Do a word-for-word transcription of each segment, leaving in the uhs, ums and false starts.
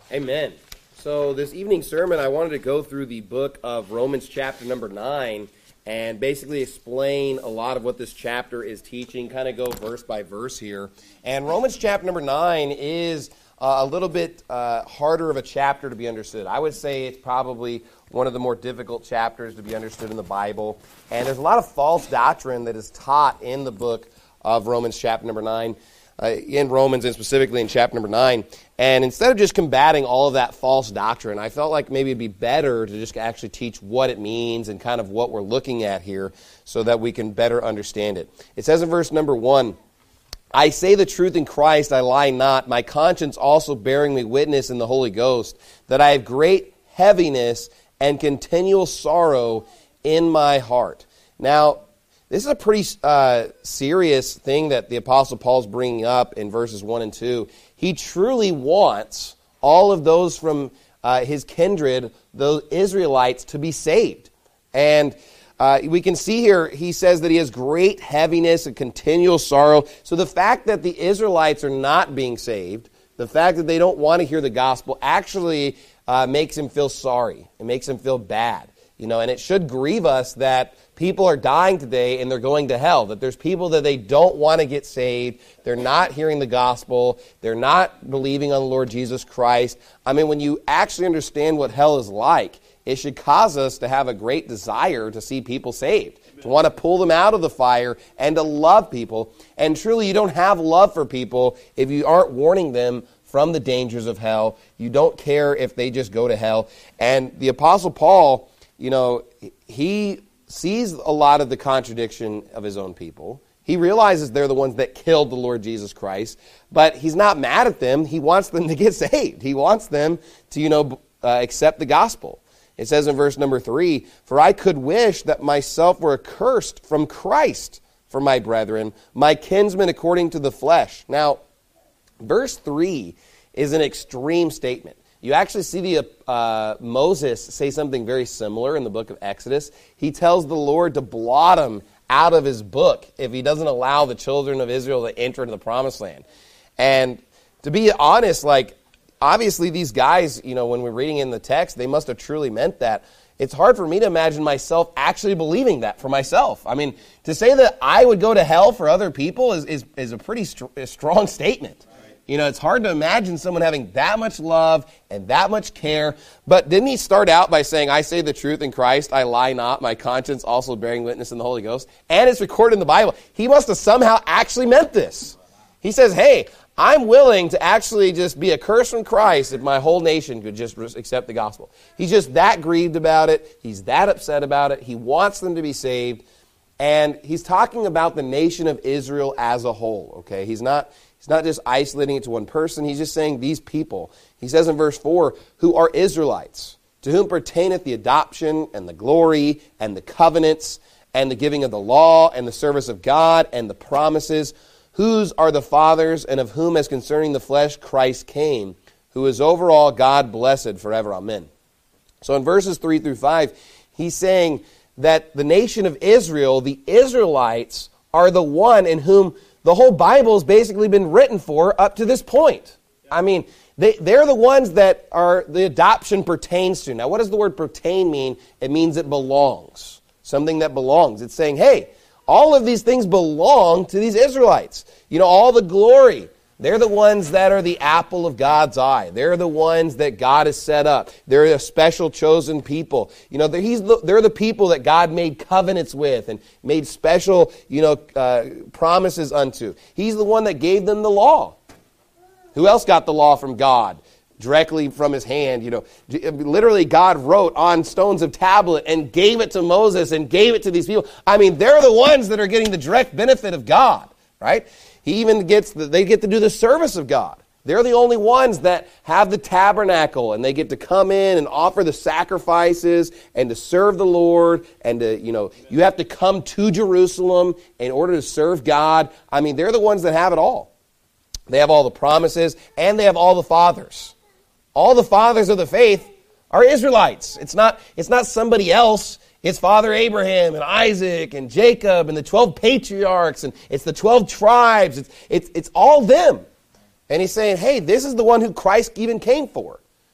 Amen. So this evening's sermon, I wanted to go through the book of Romans chapter number nine and basically explain a lot of what this chapter is teaching, kind of go verse by verse here. And Romans chapter number nine is uh, a little bit uh, harder of a chapter to be understood. I would say it's probably one of the more difficult chapters to be understood in the Bible. And there's a lot of false doctrine that is taught in the book of Romans chapter number nine. Uh, in Romans and specifically in chapter number nine. And instead of just combating all of that false doctrine, I felt like maybe it'd be better to just actually teach what it means and kind of what we're looking at here so that we can better understand it. It says in verse number one, I say the truth in Christ, I lie not, my conscience also bearing me witness in the Holy Ghost, that I have great heaviness and continual sorrow in my heart. Now, this is a pretty uh, serious thing that the Apostle Paul's bringing up in verses one and two. He truly wants all of those from uh, his kindred, those Israelites, to be saved. And uh, we can see here, he says that he has great heaviness and continual sorrow. So the fact that the Israelites are not being saved, the fact that they don't want to hear the gospel, actually uh, makes him feel sorry. It makes him feel bad. You know, and it should grieve us that people are dying today and they're going to hell, that there's people that they don't want to get saved, they're not hearing the gospel, they're not believing on the Lord Jesus Christ. I mean, when you actually understand what hell is like, it should cause us to have a great desire to see people saved, Amen. To want to pull them out of the fire and to love people. And truly, you don't have love for people if you aren't warning them from the dangers of hell. You don't care if they just go to hell. And the Apostle Paul, you know, he sees a lot of the contradiction of his own people. He realizes they're the ones that killed the Lord Jesus Christ, but he's not mad at them. He wants them to get saved. He wants them to, you know, uh, accept the gospel. It says in verse number three, for I could wish that myself were accursed from Christ for my brethren, my kinsmen according to the flesh. Now, verse three is an extreme statement. You actually see the uh, Moses say something very similar in the book of Exodus. He tells the Lord to blot him out of his book if he doesn't allow the children of Israel to enter into the promised land. And to be honest, like, obviously these guys, you know, when we're reading in the text, they must have truly meant that. It's hard for me to imagine myself actually believing that for myself. I mean, to say that I would go to hell for other people is, is, is a pretty st- a strong statement. You know, it's hard to imagine someone having that much love and that much care. But didn't he start out by saying, I say the truth in Christ, I lie not, my conscience also bearing witness in the Holy Ghost? And it's recorded in the Bible. He must have somehow actually meant this. He says, hey, I'm willing to actually just be accursed from Christ if my whole nation could just accept the gospel. He's just that grieved about it. He's that upset about it. He wants them to be saved. And he's talking about the nation of Israel as a whole, okay? He's not... He's not just isolating it to one person. He's just saying these people. He says in verse four, who are Israelites, to whom pertaineth the adoption and the glory and the covenants and the giving of the law and the service of God and the promises, whose are the fathers and of whom as concerning the flesh Christ came, who is over all God blessed forever. Amen. So in verses three through five, he's saying that the nation of Israel, the Israelites, are the one in whom the whole Bible has basically been written for up to this point. I mean, they, they're the ones that are the adoption pertains to. Now, what does the word pertain mean? It means it belongs. Something that belongs. It's saying, hey, all of these things belong to these Israelites. You know, all the glory. They're the ones that are the apple of God's eye. They're the ones that God has set up. They're a special chosen people. You know, they're, he's the, they're the people that God made covenants with and made special, you know, uh, promises unto. He's the one that gave them the law. Who else got the law from God? Directly from his hand, you know. Literally, God wrote on stones of tablet and gave it to Moses and gave it to these people. I mean, they're the ones that are getting the direct benefit of God, right? He even gets, the, they get to do the service of God. They're the only ones that have the tabernacle, and they get to come in and offer the sacrifices and to serve the Lord, and to, you know, you have to come to Jerusalem in order to serve God. I mean, they're the ones that have it all. They have all the promises, and they have all the fathers. All the fathers of the faith are Israelites. It's not, it's not somebody else. It's Father Abraham and Isaac and Jacob and the twelve patriarchs, and it's the twelve tribes. It's, it's, it's all them. And he's saying, hey, this is the one who Christ even came for.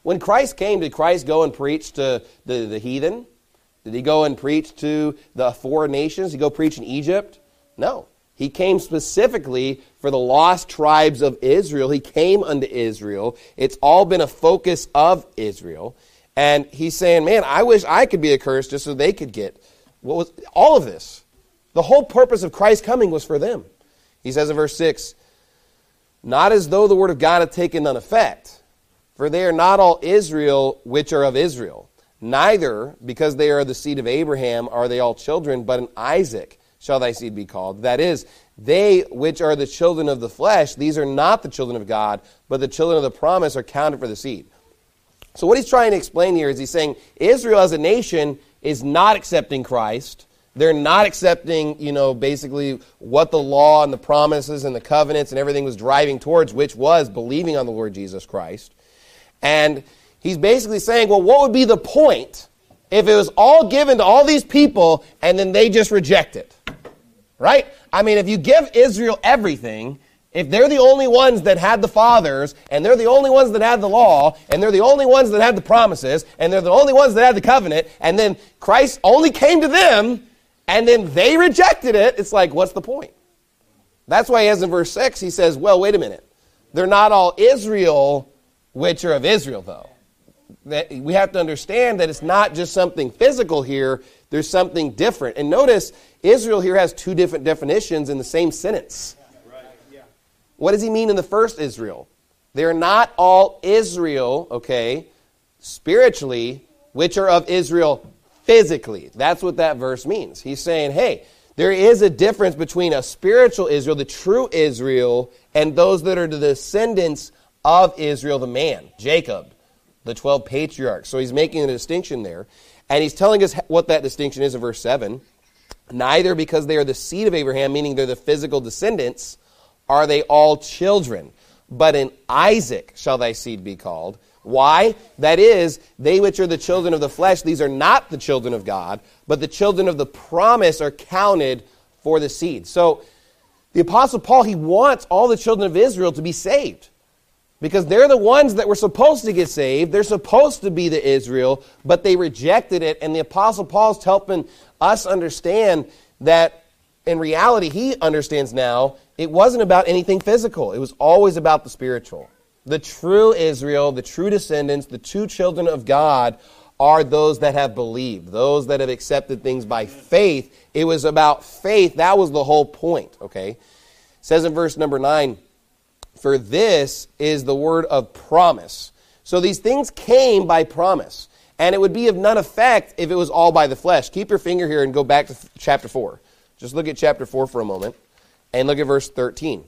When Christ came, did Christ go and preach to the, the heathen? Did he go and preach to the foreign nations? Did he go preach in Egypt? No. He came specifically for the lost tribes of Israel. He came unto Israel. It's all been a focus of Israel. And he's saying, man, I wish I could be accursed just so they could get what was all of this. The whole purpose of Christ coming was for them. He says in verse six, not as though the word of God had taken none effect, for they are not all Israel which are of Israel. Neither, because they are the seed of Abraham, are they all children, but in Isaac shall thy seed be called. That is, they which are the children of the flesh, these are not the children of God, but the children of the promise are counted for the seed. So what he's trying to explain here is he's saying Israel as a nation is not accepting Christ. They're not accepting, you know, basically what the law and the promises and the covenants and everything was driving towards, which was believing on the Lord Jesus Christ. And he's basically saying, well, what would be the point if it was all given to all these people and then they just reject it? Right? I mean, if you give Israel everything, if they're the only ones that had the fathers, and they're the only ones that had the law, and they're the only ones that had the promises, and they're the only ones that had the covenant, and then Christ only came to them, and then they rejected it, it's like, what's the point? That's why he has in verse six, he says, well, wait a minute. They're not all Israel which are of Israel, though. That we have to understand that it's not just something physical here, there's something different. And notice, Israel here has two different definitions in the same sentence. What does he mean in the first Israel? They're not all Israel, okay, spiritually, which are of Israel physically. That's what that verse means. He's saying, hey, there is a difference between a spiritual Israel, the true Israel, and those that are the descendants of Israel, the man, Jacob, the twelve patriarchs. So he's making a distinction there. And he's telling us what that distinction is in verse seven. Neither because they are the seed of Abraham, meaning they're the physical descendants, are they all children, but in Isaac shall thy seed be called. Why? That is, they which are the children of the flesh, these are not the children of God, but the children of the promise are counted for the seed. So the Apostle Paul, he wants all the children of Israel to be saved, because they're the ones that were supposed to get saved. They're supposed to be the Israel, but they rejected it. And the Apostle Paul's helping us understand that in reality, he understands now, it wasn't about anything physical. It was always about the spiritual. The true Israel, the true descendants, the true children of God are those that have believed, those that have accepted things by faith. It was about faith. That was the whole point, okay? It says in verse number nine, for this is the word of promise. So these things came by promise, and it would be of none effect if it was all by the flesh. Keep your finger here and go back to chapter four. Just look at chapter four for a moment, and look at verse thirteen.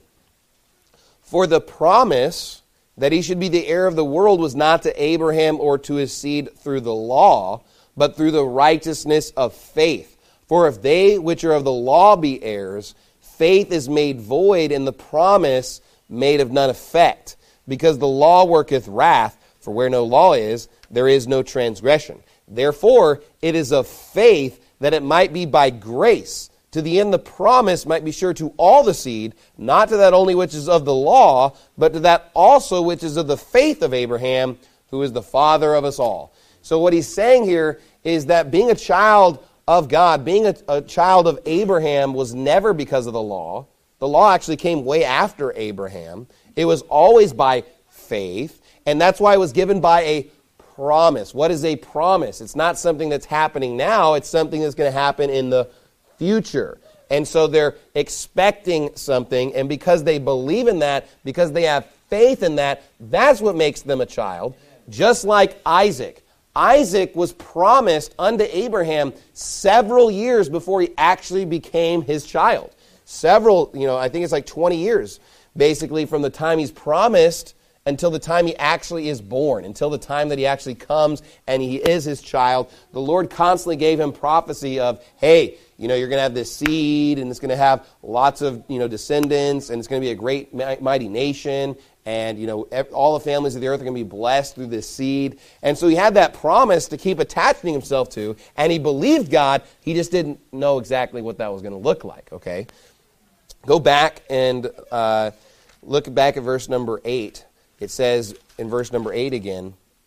For the promise that he should be the heir of the world was not to Abraham or to his seed through the law, but through the righteousness of faith. For if they which are of the law be heirs, faith is made void, and the promise made of none effect. Because the law worketh wrath, for where no law is, there is no transgression. Therefore, it is of faith that it might be by grace, to the end the promise might be sure to all the seed, not to that only which is of the law, but to that also which is of the faith of Abraham, who is the father of us all. So what he's saying here is that being a child of God, being a, a child of Abraham was never because of the law. The law actually came way after Abraham. It was always by faith, and that's why it was given by a promise. What is a promise? It's not something that's happening now. It's something that's going to happen in the future. And so they're expecting something, and because they believe in that, because they have faith in that, that's what makes them a child. Just like Isaac. Isaac was promised unto Abraham several years before he actually became his child. Several, you know, I think it's like twenty years, basically, from the time he's promised until the time he actually is born, until the time that he actually comes and he is his child. The Lord constantly gave him prophecy of, hey, you know, you're going to have this seed, and it's going to have lots of, you know, descendants, and it's going to be a great, mighty nation, and, you know, all the families of the earth are going to be blessed through this seed. And so he had that promise to keep attaching himself to, and he believed God. He just didn't know exactly what that was going to look like, okay? Go back and uh, look back at verse number eight. It says in verse number eight again,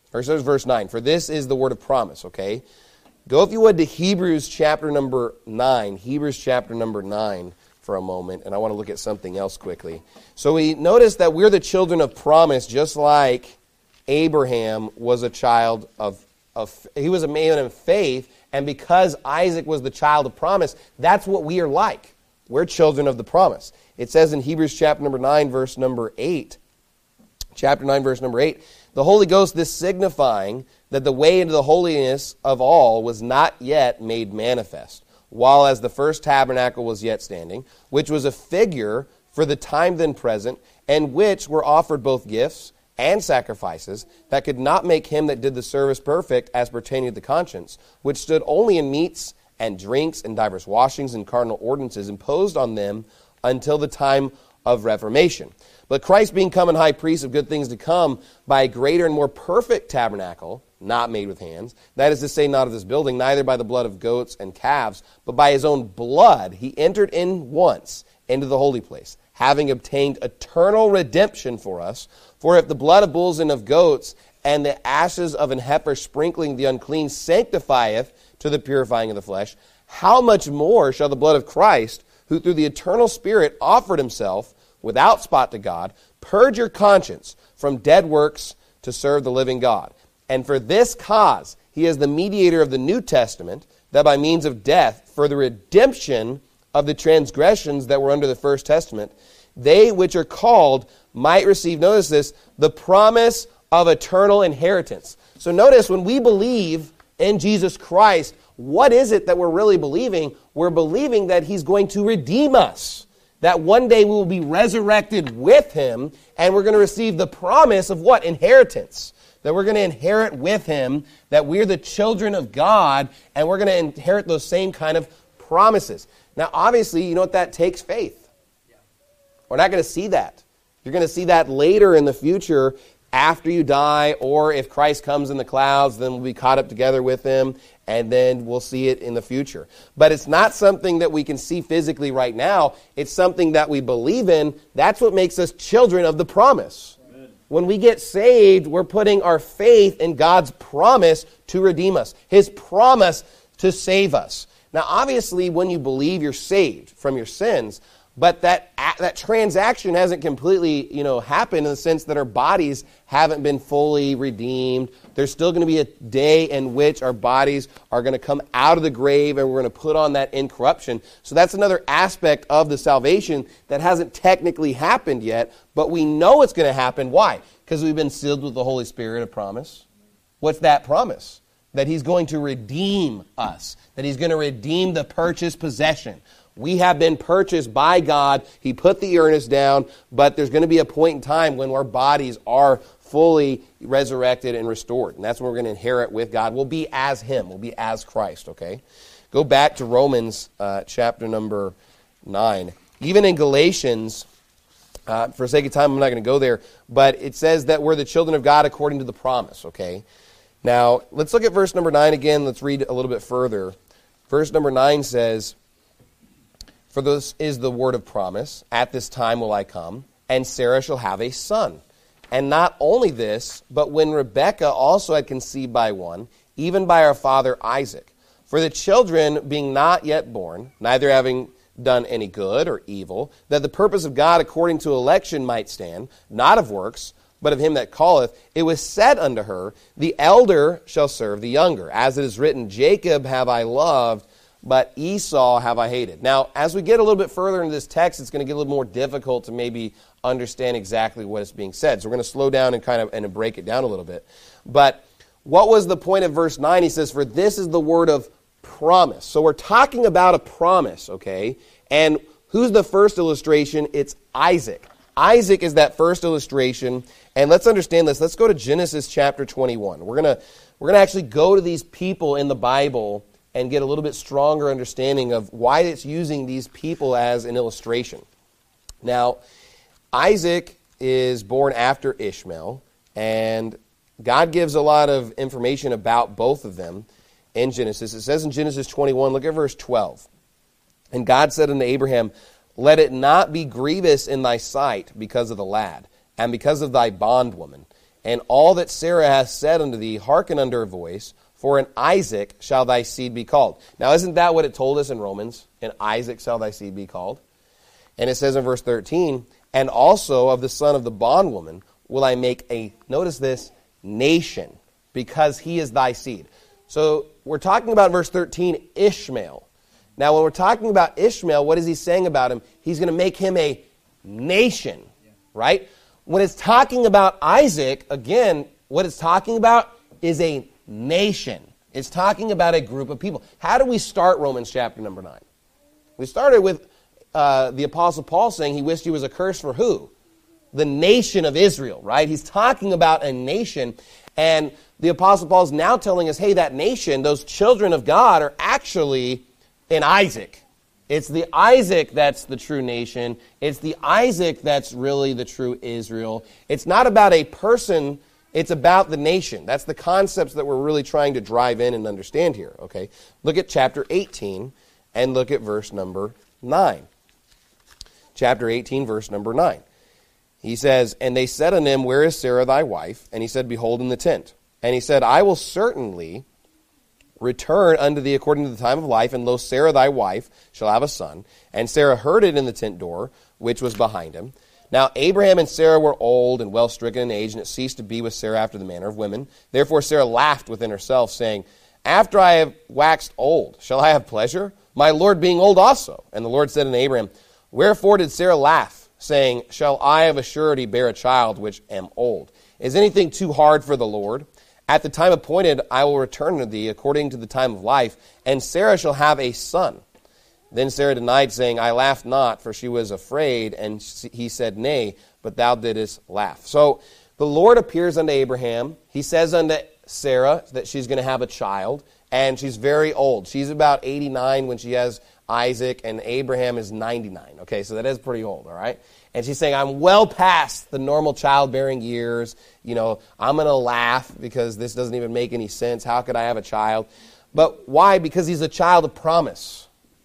or so verse nine, for this is the word of promise, okay? Go, if you would, to Hebrews chapter number nine. Hebrews chapter number nine for a moment, and I want to look at something else quickly. So we notice that we're the children of promise, just like Abraham was a child of, of he was a man of faith, and because Isaac was the child of promise, that's what we are like. We're children of the promise. It says in Hebrews chapter number nine, verse number eight, chapter nine, verse number eight, the Holy Ghost, this signifying that the way into the holiness of all was not yet made manifest, while as the first tabernacle was yet standing, which was a figure for the time then present, and which were offered both gifts and sacrifices that could not make him that did the service perfect as pertaining to the conscience, which stood only in meats and drinks and divers washings and cardinal ordinances imposed on them until the time of Reformation. But Christ being come and high priest of good things to come by a greater and more perfect tabernacle, not made with hands, that is to say, not of this building, neither by the blood of goats and calves, but by his own blood he entered in once into the holy place, having obtained eternal redemption for us. For if the blood of bulls and of goats and the ashes of an heifer sprinkling the unclean sanctifieth to the purifying of the flesh, how much more shall the blood of Christ, who through the eternal Spirit offered himself without spot to God, purge your conscience from dead works to serve the living God? And for this cause he is the mediator of the New Testament, that by means of death, for the redemption of the transgressions that were under the first testament, they which are called might receive, notice this, the promise of eternal inheritance. So notice, when we believe in Jesus Christ, what is it that we're really believing? We're believing that he's going to redeem us, that one day we will be resurrected with him, and we're going to receive the promise of what? Inheritance. That we're going to inherit with him, that we're the children of God, and we're going to inherit those same kind of promises. Now, obviously, you know what that takes? Faith. We're not going to see that. You're going to see that later in the future after you die, or if Christ comes in the clouds, then we'll be caught up together with him, and then we'll see it in the future. But it's not something that we can see physically right now. It's something that we believe in. That's what makes us children of the promise. Amen. When we get saved, we're putting our faith in God's promise to redeem us, his promise to save us. Now, obviously, when you believe, you're saved from your sins, but that that transaction hasn't completely, you know, happened in the sense that our bodies haven't been fully redeemed. There's still going to be a day in which our bodies are going to come out of the grave, and we're going to put on that incorruption. So that's another aspect of the salvation that hasn't technically happened yet, but we know it's going to happen. Why? Because we've been sealed with the Holy Spirit of promise. What's that promise? That he's going to redeem us, that he's going to redeem the purchased possession. We have been purchased by God. He put the earnest down, but there's going to be a point in time when our bodies are fully resurrected and restored. And that's when we're going to inherit with God. We'll be as him. We'll be as Christ, okay? Go back to Romans uh, chapter number nine. Even in Galatians, uh, for sake of time, I'm not going to go there, but it says that we're the children of God according to the promise, okay? Now, let's look at verse number nine again. Let's read a little bit further. Verse number nine says, for this is the word of promise, at this time will I come, and Sarah shall have a son. And not only this, but when Rebekah also had conceived by one, even by our father Isaac. For the children being not yet born, neither having done any good or evil, that the purpose of God according to election might stand, not of works, but of him that calleth, it was said unto her, the elder shall serve the younger. As it is written, Jacob have I loved, but Esau have I hated. Now, as we get a little bit further into this text, it's going to get a little more difficult to maybe understand exactly what is being said. So we're going to slow down and kind of and break it down a little bit. But what was the point of verse nine? He says, for this is the word of promise. So we're talking about a promise, okay? And who's the first illustration? It's Isaac. Isaac is that first illustration. And let's understand this. Let's go to Genesis chapter twenty-one. We're going to we're going to actually go to these people in the Bible and get a little bit stronger understanding of why it's using these people as an illustration. Now, Isaac is born after Ishmael, and God gives a lot of information about both of them in Genesis. It says in Genesis twenty-one, look at verse twelve. And God said unto Abraham, let it not be grievous in thy sight because of the lad, and because of thy bondwoman. and all that Sarah hath said unto thee, hearken unto her voice, for in Isaac shall thy seed be called. Now, isn't that what it told us in Romans? In Isaac shall thy seed be called. And it says in verse thirteen, and also of the son of the bondwoman will I make a, notice this, nation, because he is thy seed. So we're talking about verse thirteen, Ishmael. Now, when we're talking about Ishmael, what is he saying about him? He's going to make him a nation, right? When it's talking about Isaac, again, what it's talking about is a nation. It's talking about a group of people. How do we start Romans chapter number nine? We started with uh, the Apostle Paul saying he wished he was accursed for who? The nation of Israel, right? He's talking about a nation, and the Apostle Paul is now telling us, hey, that nation, those children of God are actually in Isaac. It's the Isaac that's the true nation. It's the Isaac that's really the true Israel. It's not about a person, it's about the nation. That's the concepts that we're really trying to drive in and understand here, okay? Look at chapter eighteen and look at verse number nine. Chapter eighteen, verse number nine. He says, and they said unto him, where is Sarah thy wife? And he said, behold, in the tent. And he said, I will certainly return unto thee according to the time of life, and lo, Sarah thy wife shall have a son. And Sarah heard it in the tent door, which was behind him. Now Abraham and Sarah were old and well stricken in age, and it ceased to be with Sarah after the manner of women. Therefore Sarah laughed within herself, saying, after I have waxed old, shall I have pleasure? My Lord being old also. And the Lord said unto Abraham, wherefore did Sarah laugh, saying, shall I of a surety bear a child which am old? Is anything too hard for the Lord? At the time appointed, I will return to thee according to the time of life, and Sarah shall have a son. Then Sarah denied, saying, I laughed not, for she was afraid. And he said, nay, but thou didst laugh. So the Lord appears unto Abraham. He says unto Sarah that she's going to have a child, and she's very old. She's about eighty-nine when she has Isaac, and Abraham is ninety-nine. Okay, so that is pretty old, all right? And she's saying, I'm well past the normal childbearing years. You know, I'm going to laugh because this doesn't even make any sense. How could I have a child? But why? Because he's a child of promise.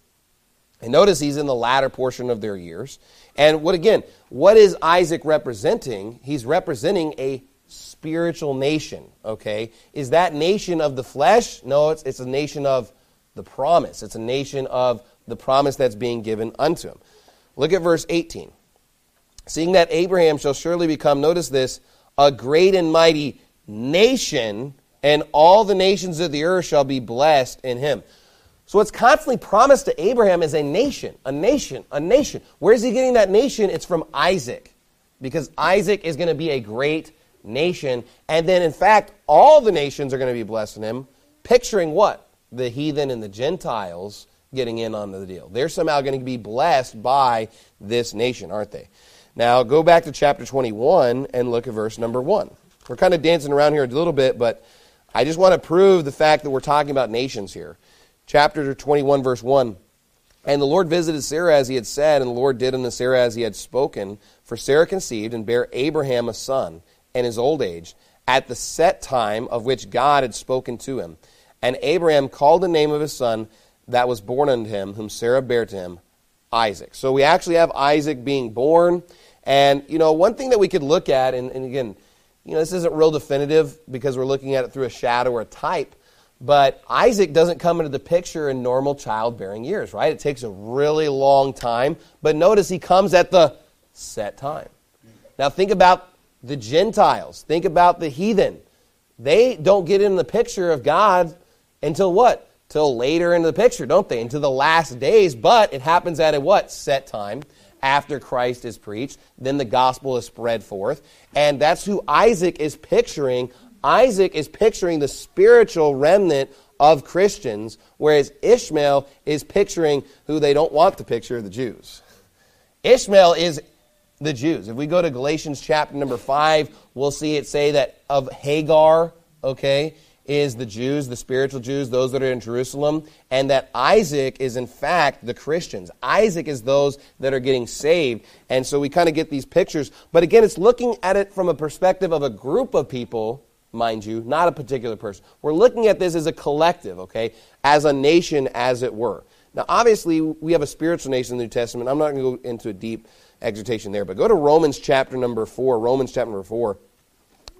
And notice he's in the latter portion of their years. And what again, what is Isaac representing? He's representing a spiritual nation, okay? Is that nation of the flesh? No, it's, it's a nation of the promise. It's a nation of the promise that's being given unto him. Look at verse eighteen. Seeing that Abraham shall surely become, notice this, a great and mighty nation, and all the nations of the earth shall be blessed in him. So what's constantly promised to Abraham is a nation, a nation, a nation. Where is he getting that nation? It's from Isaac, because Isaac is going to be a great nation. And then, in fact, all the nations are going to be blessed in him, picturing what? The heathen and the Gentiles getting in on the deal. They're somehow going to be blessed by this nation, aren't they? Now, go back to chapter twenty-one and look at verse number one. We're kind of dancing around here a little bit, but I just want to prove the fact that we're talking about nations here. Chapter twenty-one, verse one. And the Lord visited Sarah as he had said, and the Lord did unto Sarah as he had spoken. For Sarah conceived and bare Abraham a son in his old age, at the set time of which God had spoken to him. And Abraham called the name of his son that was born unto him, whom Sarah bare to him, Isaac. So we actually have Isaac being born. And, you know, one thing that we could look at, and, and again, you know, this isn't real definitive because we're looking at it through a shadow or a type, but Isaac doesn't come into the picture in normal childbearing years, right? It takes a really long time. But notice he comes at the set time. Now think about the Gentiles. Think about the heathen. They don't get in the picture of God until what? Till later into the picture, don't they? Into the last days. But it happens at a what? Set time. After Christ is preached, then the gospel is spread forth. And that's who Isaac is picturing. Isaac is picturing the spiritual remnant of Christians, whereas Ishmael is picturing who they don't want to picture, the Jews. Ishmael is the Jews. If we go to Galatians chapter number five, we'll see it say that of Hagar, okay, is the Jews, the spiritual Jews, those that are in Jerusalem, and that Isaac is in fact the Christians. Isaac is those that are getting saved. And so we kind of get these pictures. But again, it's looking at it from a perspective of a group of people, mind you, not a particular person. We're looking at this as a collective, okay, as a nation, as it were. Now, obviously, we have a spiritual nation in the New Testament. I'm not going to go into a deep exhortation there, but go to Romans chapter number four, Romans chapter number four,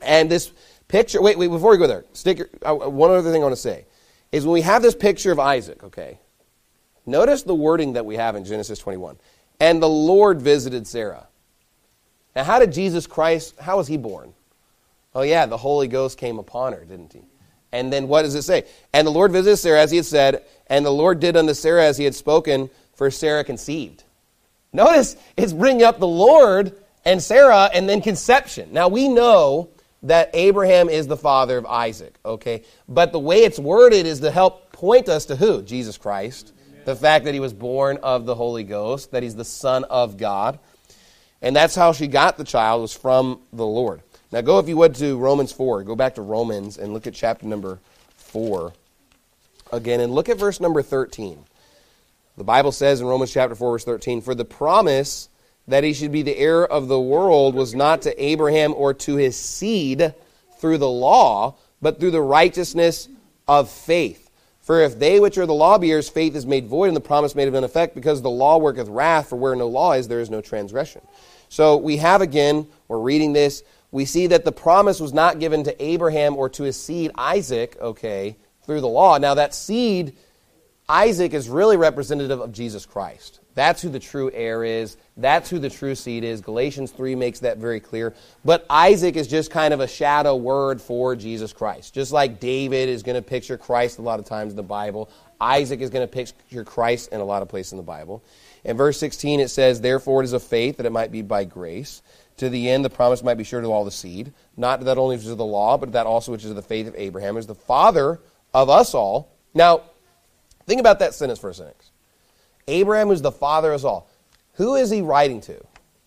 And this picture, wait, wait, before we go there, stick your, uh, one other thing I want to say is when we have this picture of Isaac, okay, notice the wording that we have in Genesis twenty-one. And the Lord visited Sarah. Now, how did Jesus Christ, how was he born? Oh, yeah, the Holy Ghost came upon her, didn't he? And then what does it say? And the Lord visited Sarah as he had said, and the Lord did unto Sarah as he had spoken, for Sarah conceived. Notice it's bringing up the Lord and Sarah and then conception. Now, we know that Abraham is the father of Isaac, okay? But the way it's worded is to help point us to who? Jesus Christ. The fact that he was born of the Holy Ghost, that he's the Son of God. And that's how she got the child, was from the Lord. Now go, if you would, to Romans four. Go back to Romans and look at chapter number four again. And look at verse number thirteen. The Bible says in Romans chapter four, verse thirteen, for the promise that he should be the heir of the world was not to Abraham or to his seed through the law, but through the righteousness of faith. For if they which are the lawbearers, faith is made void, and the promise made of none effect, because the law worketh wrath, for where no law is, there is no transgression. So we have again, we're reading this, we see that the promise was not given to Abraham or to his seed, Isaac, okay, through the law. Now that seed, Isaac, is really representative of Jesus Christ. That's who the true heir is. That's who the true seed is. Galatians three makes that very clear. But Isaac is just kind of a shadow word for Jesus Christ. Just like David is going to picture Christ a lot of times in the Bible, Isaac is going to picture Christ in a lot of places in the Bible. In verse sixteen it says, therefore it is of faith that it might be by grace. To the end the promise might be sure to all the seed. Not that only which is of the law, but that also which is of the faith of Abraham, is the father of us all. Now, think about that sentence for a second. Abraham is the father of us all. Who is he writing to?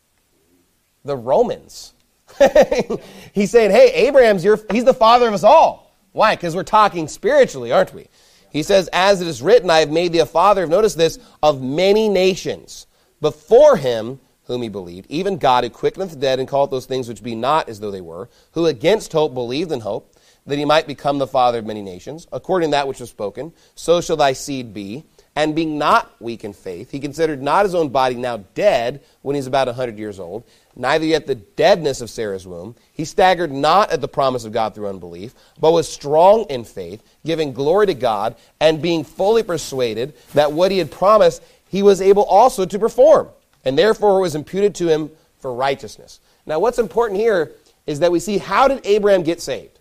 The Romans. He's saying, hey, Abraham's your, he's the father of us all. Why? Because we're talking spiritually, aren't we? He says, as it is written, I have made thee a father, of, notice this, of many nations. Before him, whom he believed, even God who quickeneth the dead and calleth those things which be not as though they were, who against hope believed in hope, that he might become the father of many nations, according to that which was spoken, so shall thy seed be. And being not weak in faith, he considered not his own body now dead when he's about a hundred years old, neither yet the deadness of Sarah's womb. He staggered not at the promise of God through unbelief, but was strong in faith, giving glory to God, and being fully persuaded that what he had promised he was able also to perform. And therefore it was imputed to him for righteousness. Now what's important here is that we see, how did Abraham get saved?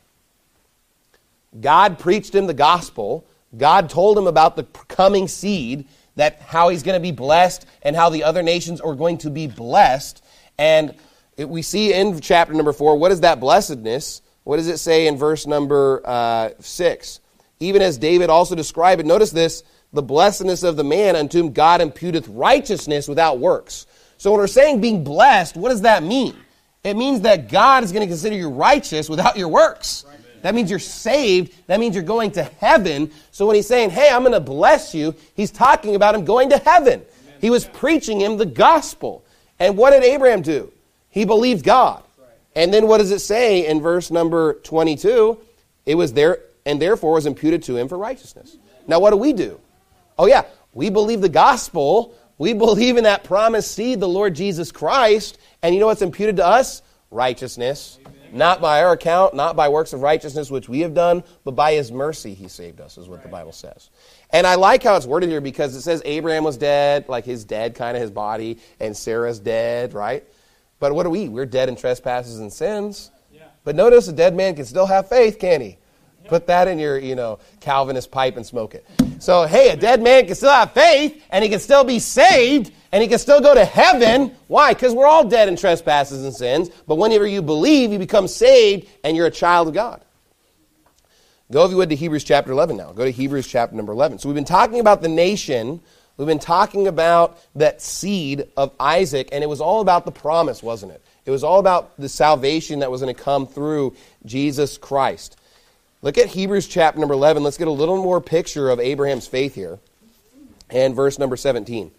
God preached him the gospel. God told him about the coming seed, that how he's going to be blessed and how the other nations are going to be blessed. And it, we see in chapter number four, what is that blessedness? What does it say in verse number uh, six? Even as David also described it, notice this, the blessedness of the man unto whom God imputeth righteousness without works. So when we're saying being blessed, what does that mean? It means that God is going to consider you righteous without your works. Right. That means you're saved. That means you're going to heaven. So when he's saying, hey, I'm going to bless you, he's talking about him going to heaven. Amen. He was preaching him the gospel. And what did Abraham do? He believed God. Right. And then what does it say in verse number twenty-two? It was there, and therefore was imputed to him for righteousness. Now what do we do? Oh yeah, we believe the gospel. We believe in that promised seed, the Lord Jesus Christ. And you know what's imputed to us? Righteousness. Amen. Not by our account, not by works of righteousness which we have done, but by his mercy he saved us, is what the Bible says. And I like how it's worded here, because it says Abraham was dead, like his dead, kind of his body, and Sarah's dead, right? But what are we? We're dead in trespasses and sins. Yeah. But notice a dead man can still have faith, can't he? Yeah. Put that in your, you know, Calvinist pipe and smoke it. So, hey, a dead man can still have faith, and he can still be saved, and he can still go to heaven. Why? Because we're all dead in trespasses and sins. But whenever you believe, you become saved, and you're a child of God. Go, if you would, to Hebrews chapter eleven now. Go to Hebrews chapter number eleven. So we've been talking about the nation. We've been talking about that seed of Isaac, and it was all about the promise, wasn't it? It was all about the salvation that was going to come through Jesus Christ. Look at Hebrews chapter number eleven. Let's get a little more picture of Abraham's faith here. And verse number seventeen.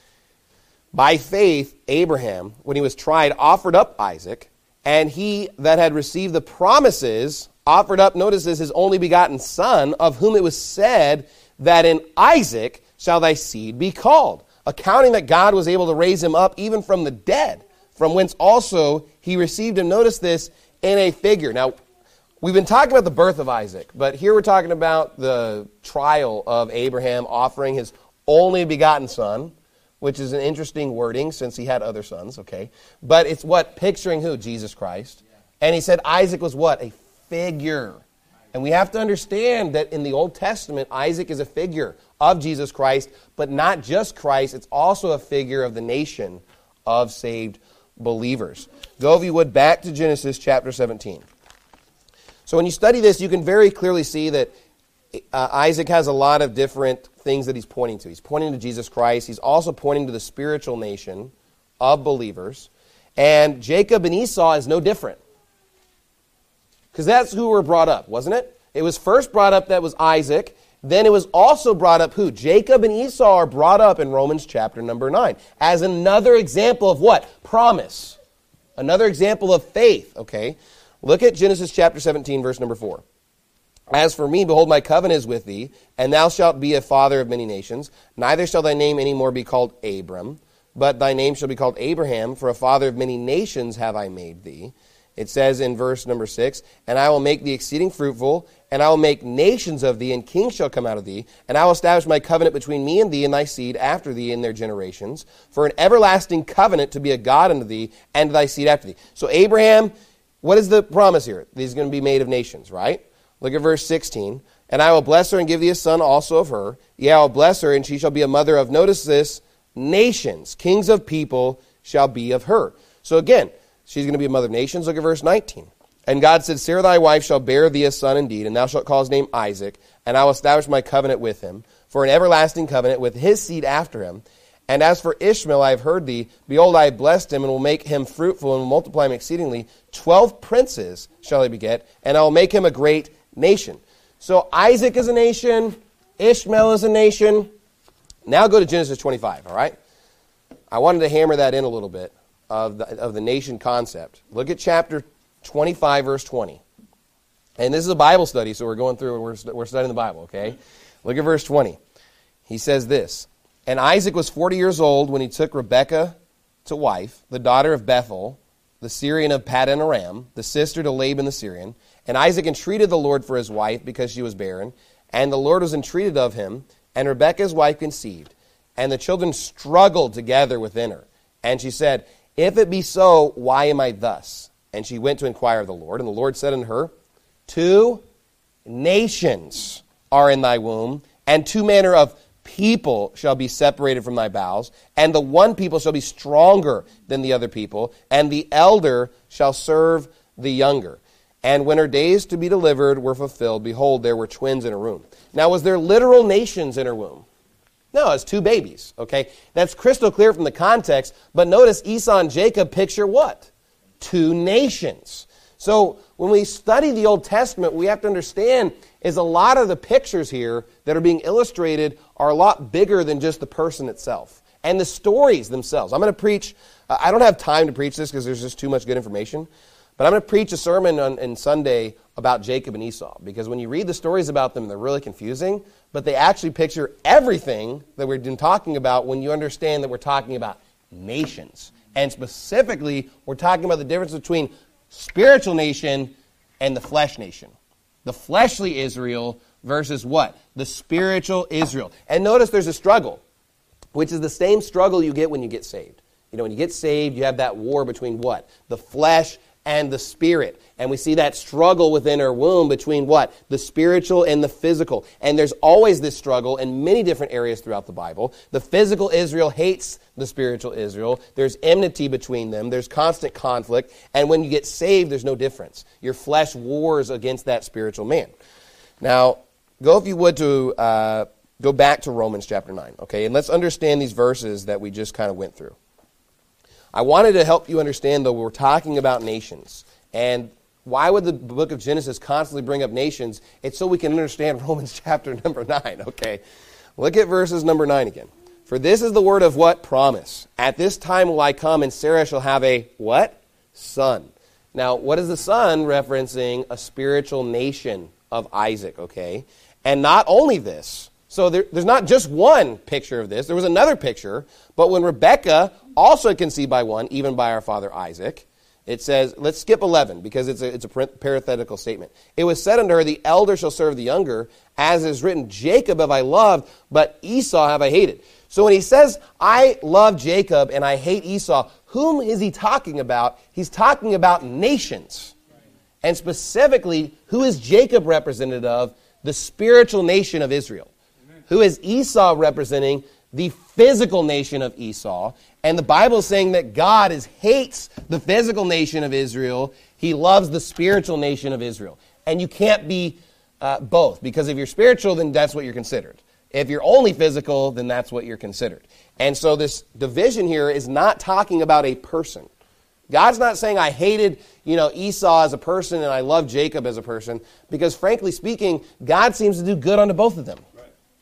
By faith, Abraham, when he was tried, offered up Isaac, and he that had received the promises offered up, notice this, his only begotten son, of whom it was said that in Isaac shall thy seed be called, accounting that God was able to raise him up even from the dead, from whence also he received him, notice this, in a figure. Now, we've been talking about the birth of Isaac, but here we're talking about the trial of Abraham offering his only begotten son, which is an interesting wording since he had other sons, okay? But it's what? Picturing who? Jesus Christ. And he said Isaac was what? A figure. And we have to understand that in the Old Testament, Isaac is a figure of Jesus Christ, but not just Christ. It's also a figure of the nation of saved believers. Go, if you would, back to Genesis chapter seventeen. So when you study this, you can very clearly see that uh, Isaac has a lot of different things that he's pointing to. He's pointing to Jesus Christ. He's also pointing to the spiritual nation of believers. And Jacob and Esau is no different. Because that's who were brought up, wasn't it? It was first brought up that was Isaac. Then it was also brought up who? Jacob and Esau are brought up in Romans chapter number nine as another example of what? Promise. Another example of faith, okay? Look at Genesis chapter seventeen, verse number four. As for me, behold, my covenant is with thee, and thou shalt be a father of many nations. Neither shall thy name any more be called Abram, but thy name shall be called Abraham, for a father of many nations have I made thee. It says in verse number six, and I will make thee exceeding fruitful, and I will make nations of thee, and kings shall come out of thee, and I will establish my covenant between me and thee and thy seed after thee in their generations, for an everlasting covenant to be a God unto thee and to thy seed after thee. So Abraham, what is the promise here? He's going to be made of nations, right? Look at verse sixteen. And I will bless her and give thee a son also of her. Yea, I will bless her, and she shall be a mother of, notice this, nations. Kings of people shall be of her. So again, she's going to be a mother of nations. Look at verse nineteen. And God said, Sarah thy wife shall bear thee a son indeed, and thou shalt call his name Isaac, and I will establish my covenant with him, for an everlasting covenant with his seed after him. And as for Ishmael, I have heard thee. Behold, I have blessed him, and will make him fruitful, and will multiply him exceedingly. Twelve princes shall he beget, and I will make him a great nation. So Isaac is a nation. Ishmael is a nation. Now go to Genesis twenty-five, all right? I wanted to hammer that in a little bit of the, of the nation concept. Look at chapter twenty-five, verse twenty. And this is a Bible study, so we're going through, we're, we're studying the Bible, okay? Look at verse twenty. He says this, and Isaac was forty years old when he took Rebekah to wife, the daughter of Bethuel, the Syrian of Paddan Aram, the sister to Laban the Syrian. And Isaac entreated the Lord for his wife because she was barren. And the Lord was entreated of him, and Rebekah his wife conceived. And the children struggled together within her. And she said, if it be so, why am I thus? And she went to inquire of the Lord. And the Lord said unto her, two nations are in thy womb, and two manner of people shall be separated from thy bowels, and the one people shall be stronger than the other people, and the elder shall serve the younger. And when her days to be delivered were fulfilled, behold, there were twins in her womb. Now, was there literal nations in her womb? No, it's two babies, okay? That's crystal clear from the context, but notice Esau and Jacob picture what? Two nations. So when we study the Old Testament, we have to understand is a lot of the pictures here that are being illustrated are a lot bigger than just the person itself. And the stories themselves. I'm going to preach, uh, I don't have time to preach this because there's just too much good information, but I'm going to preach a sermon on, on Sunday about Jacob and Esau, because when you read the stories about them, they're really confusing, but they actually picture everything that we've been talking about when you understand that we're talking about nations. And specifically, we're talking about the difference between spiritual nation and the flesh nation. The fleshly Israel versus what? The spiritual Israel. And notice there's a struggle, which is the same struggle you get when you get saved. You know, when you get saved, you have that war between what? The flesh and the spirit. And we see that struggle within our womb between what? The spiritual and the physical. And there's always this struggle in many different areas throughout the Bible. The physical Israel hates the spiritual Israel. There's enmity between them. There's constant conflict. And when you get saved, there's no difference. Your flesh wars against that spiritual man. Now, go if you would to uh, go back to Romans chapter nine, okay? And let's understand these verses that we just kind of went through. I wanted to help you understand, though, we're talking about nations. And why would the book of Genesis constantly bring up nations? It's so we can understand Romans chapter number nine, okay? Look at verses number nine again. For this is the word of what? Promise. At this time will I come, and Sarah shall have a what? Son. Now, what is the son referencing? A spiritual nation of Isaac, okay? And not only this. So there, there's not just one picture of this. There was another picture. But when Rebekah also conceived by one, even by our father Isaac, It says, let's skip eleven because it's a, it's a parenthetical statement. It was said unto her, the elder shall serve the younger, as is written, Jacob have I loved, but Esau have I hated. So when he says, I love Jacob and I hate Esau, whom is he talking about? He's talking about nations. And specifically, who is Jacob representative of? The spiritual nation of Israel. Amen. Who is Esau representing? The physical nation of Esau. And the Bible is saying that God is hates the physical nation of Israel. He loves the spiritual nation of Israel. And you can't be uh, both, because if you're spiritual, then that's what you're considered. If you're only physical, then that's what you're considered. And so this division here is not talking about a person. God's not saying I hated, you know, Esau as a person and I love Jacob as a person, because frankly speaking, God seems to do good unto both of them. Right.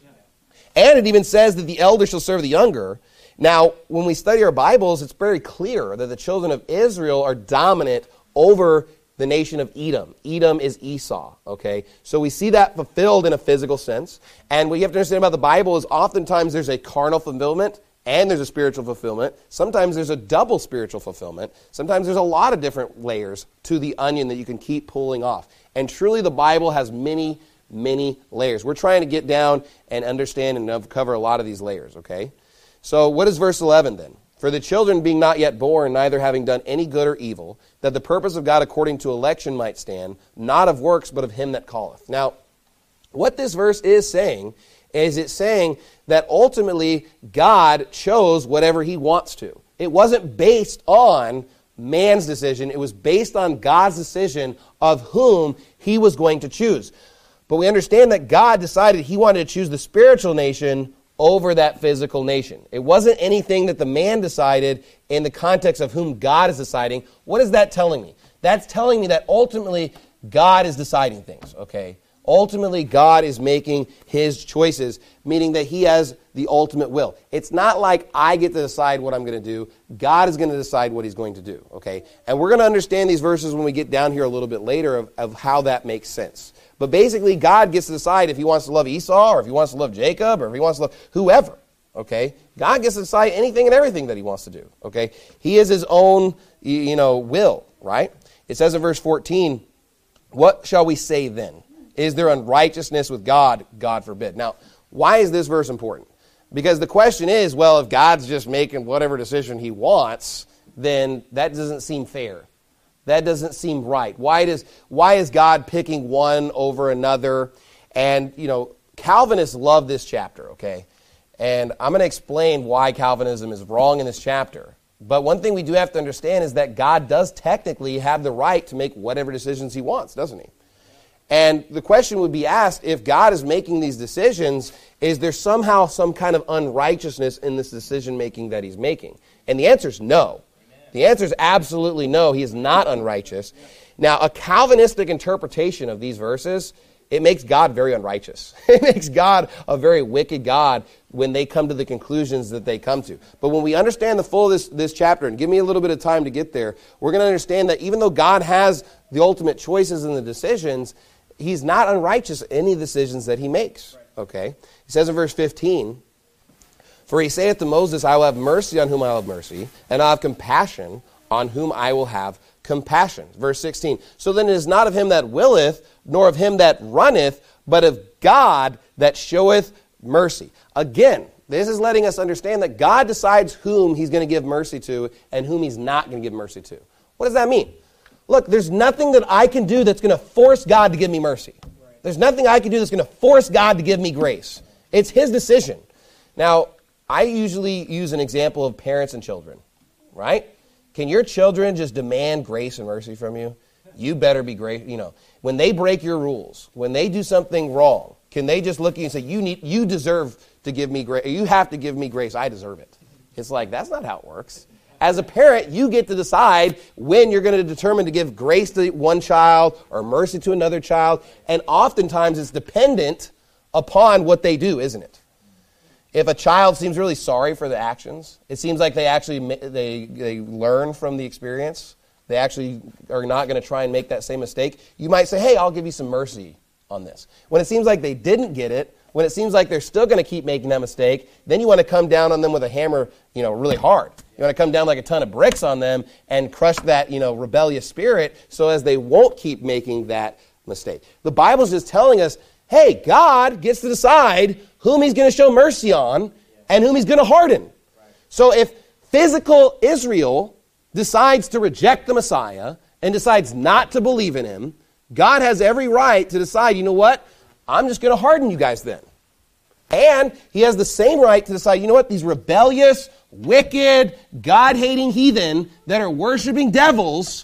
Yeah. And it even says that the elder shall serve the younger. Now, when we study our Bibles, it's very clear that the children of Israel are dominant over the nation of Edom. Edom is Esau, okay? So we see that fulfilled in a physical sense. And what you have to understand about the Bible is oftentimes there's a carnal fulfillment and there's a spiritual fulfillment. Sometimes there's a double spiritual fulfillment. Sometimes there's a lot of different layers to the onion that you can keep pulling off. And truly the Bible has many, many layers. We're trying to get down and understand and cover a lot of these layers, okay? So what is verse eleven then? For the children being not yet born, neither having done any good or evil, that the purpose of God according to election might stand, not of works, but of him that calleth. Now, what this verse is saying is it's saying that ultimately God chose whatever he wants to. It wasn't based on man's decision. It was based on God's decision of whom he was going to choose. But we understand that God decided he wanted to choose the spiritual nation over that physical nation. It wasn't anything that the man decided in the context of whom God is deciding. What is that telling me? That's telling me that ultimately God is deciding things, okay? Ultimately, God is making his choices, meaning that he has the ultimate will. It's not like I get to decide what I'm going to do. God is going to decide what he's going to do, okay? And we're going to understand these verses when we get down here a little bit later of, of how that makes sense. But basically, God gets to decide if he wants to love Esau or if he wants to love Jacob or if he wants to love whoever, okay? God gets to decide anything and everything that he wants to do, okay? He is his own, you know, will, right? It says in verse fourteen, what shall we say then? Is there unrighteousness with God? God forbid. Now, why is this verse important? Because the question is, well, if God's just making whatever decision he wants, then that doesn't seem fair. That doesn't seem right. Why does why is God picking one over another? And, you know, Calvinists love this chapter, okay? And I'm going to explain why Calvinism is wrong in this chapter. But one thing we do have to understand is that God does technically have the right to make whatever decisions he wants, doesn't he? And the question would be asked, if God is making these decisions, is there somehow some kind of unrighteousness in this decision-making that he's making? And the answer is no. Amen. The answer is absolutely no. He is not unrighteous. Now, a Calvinistic interpretation of these verses, it makes God very unrighteous. It makes God a very wicked God when they come to the conclusions that they come to. But when we understand the full of this, this chapter, and give me a little bit of time to get there, we're going to understand that even though God has the ultimate choices and the decisions, he's not unrighteous in any decisions that he makes. Okay? He says in verse fifteen, for he saith to Moses, I will have mercy on whom I will have mercy, and I will have compassion on whom I will have compassion. Verse sixteen, so then it is not of him that willeth, nor of him that runneth, but of God that showeth mercy. Again, this is letting us understand that God decides whom he's going to give mercy to and whom he's not going to give mercy to. What does that mean? Look, there's nothing that I can do that's going to force God to give me mercy. There's nothing I can do that's going to force God to give me grace. It's his decision. Now, I usually use an example of parents and children, right? Can your children just demand grace and mercy from you? You better be great. You know, when they break your rules, when they do something wrong, can they just look at you and say, you need, you deserve to give me grace. You have to give me grace. I deserve it. It's like, that's not how it works. As a parent, you get to decide when you're going to determine to give grace to one child or mercy to another child. And oftentimes it's dependent upon what they do, isn't it? If a child seems really sorry for the actions, it seems like they actually they, they learn from the experience. They actually are not going to try and make that same mistake. You might say, hey, I'll give you some mercy on this. When it seems like they didn't get it, when it seems like they're still going to keep making that mistake, then you want to come down on them with a hammer, you know, really hard. You want to come down like a ton of bricks on them and crush that, you know, rebellious spirit so as they won't keep making that mistake. The Bible's just telling us, hey, God gets to decide whom he's going to show mercy on and whom he's going to harden. So if physical Israel decides to reject the Messiah and decides not to believe in him, God has every right to decide, you know what, I'm just going to harden you guys then. And he has the same right to decide, you know what, these rebellious, wicked, God-hating heathen that are worshiping devils,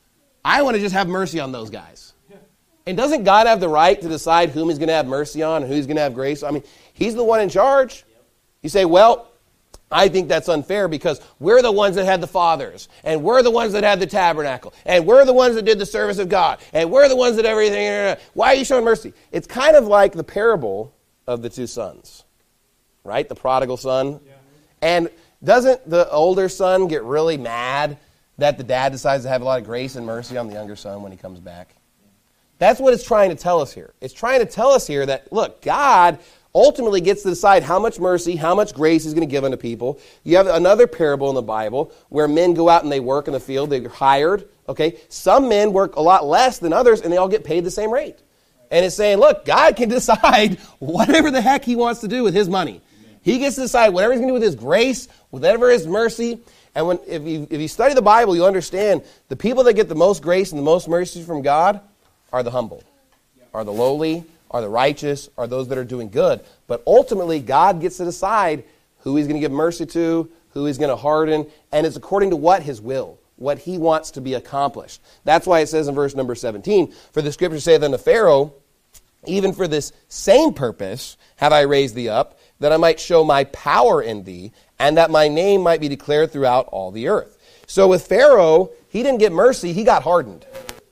I want to just have mercy on those guys. And doesn't God have the right to decide whom he's going to have mercy on and who he's going to have grace on? I mean, he's the one in charge. You say, well, I think that's unfair because we're the ones that had the fathers, and we're the ones that had the tabernacle, and we're the ones that did the service of God, and we're the ones that everything. Why are you showing mercy? It's kind of like the parable of the two sons, right? The prodigal son. Yeah. And doesn't the older son get really mad that the dad decides to have a lot of grace and mercy on the younger son when he comes back? That's what it's trying to tell us here. It's trying to tell us here that, look, God ultimately gets to decide how much mercy, how much grace he's going to give unto people. You have another parable in the Bible where men go out and they work in the field. They're hired. Okay, some men work a lot less than others, and they all get paid the same rate. And it's saying, look, God can decide whatever the heck he wants to do with his money. He gets to decide whatever he's going to do with his grace, whatever his mercy. And when if you, if you study the Bible, you understand the people that get the most grace and the most mercy from God are the humble, are the lowly, are the righteous, are those that are doing good. But ultimately, God gets to decide who he's going to give mercy to, who he's going to harden, and it's according to what his will, what he wants to be accomplished. That's why it says in verse number seventeen, for the scripture saith unto Pharaoh, even for this same purpose have I raised thee up, that I might show my power in thee, and that my name might be declared throughout all the earth. So with Pharaoh, he didn't get mercy, he got hardened.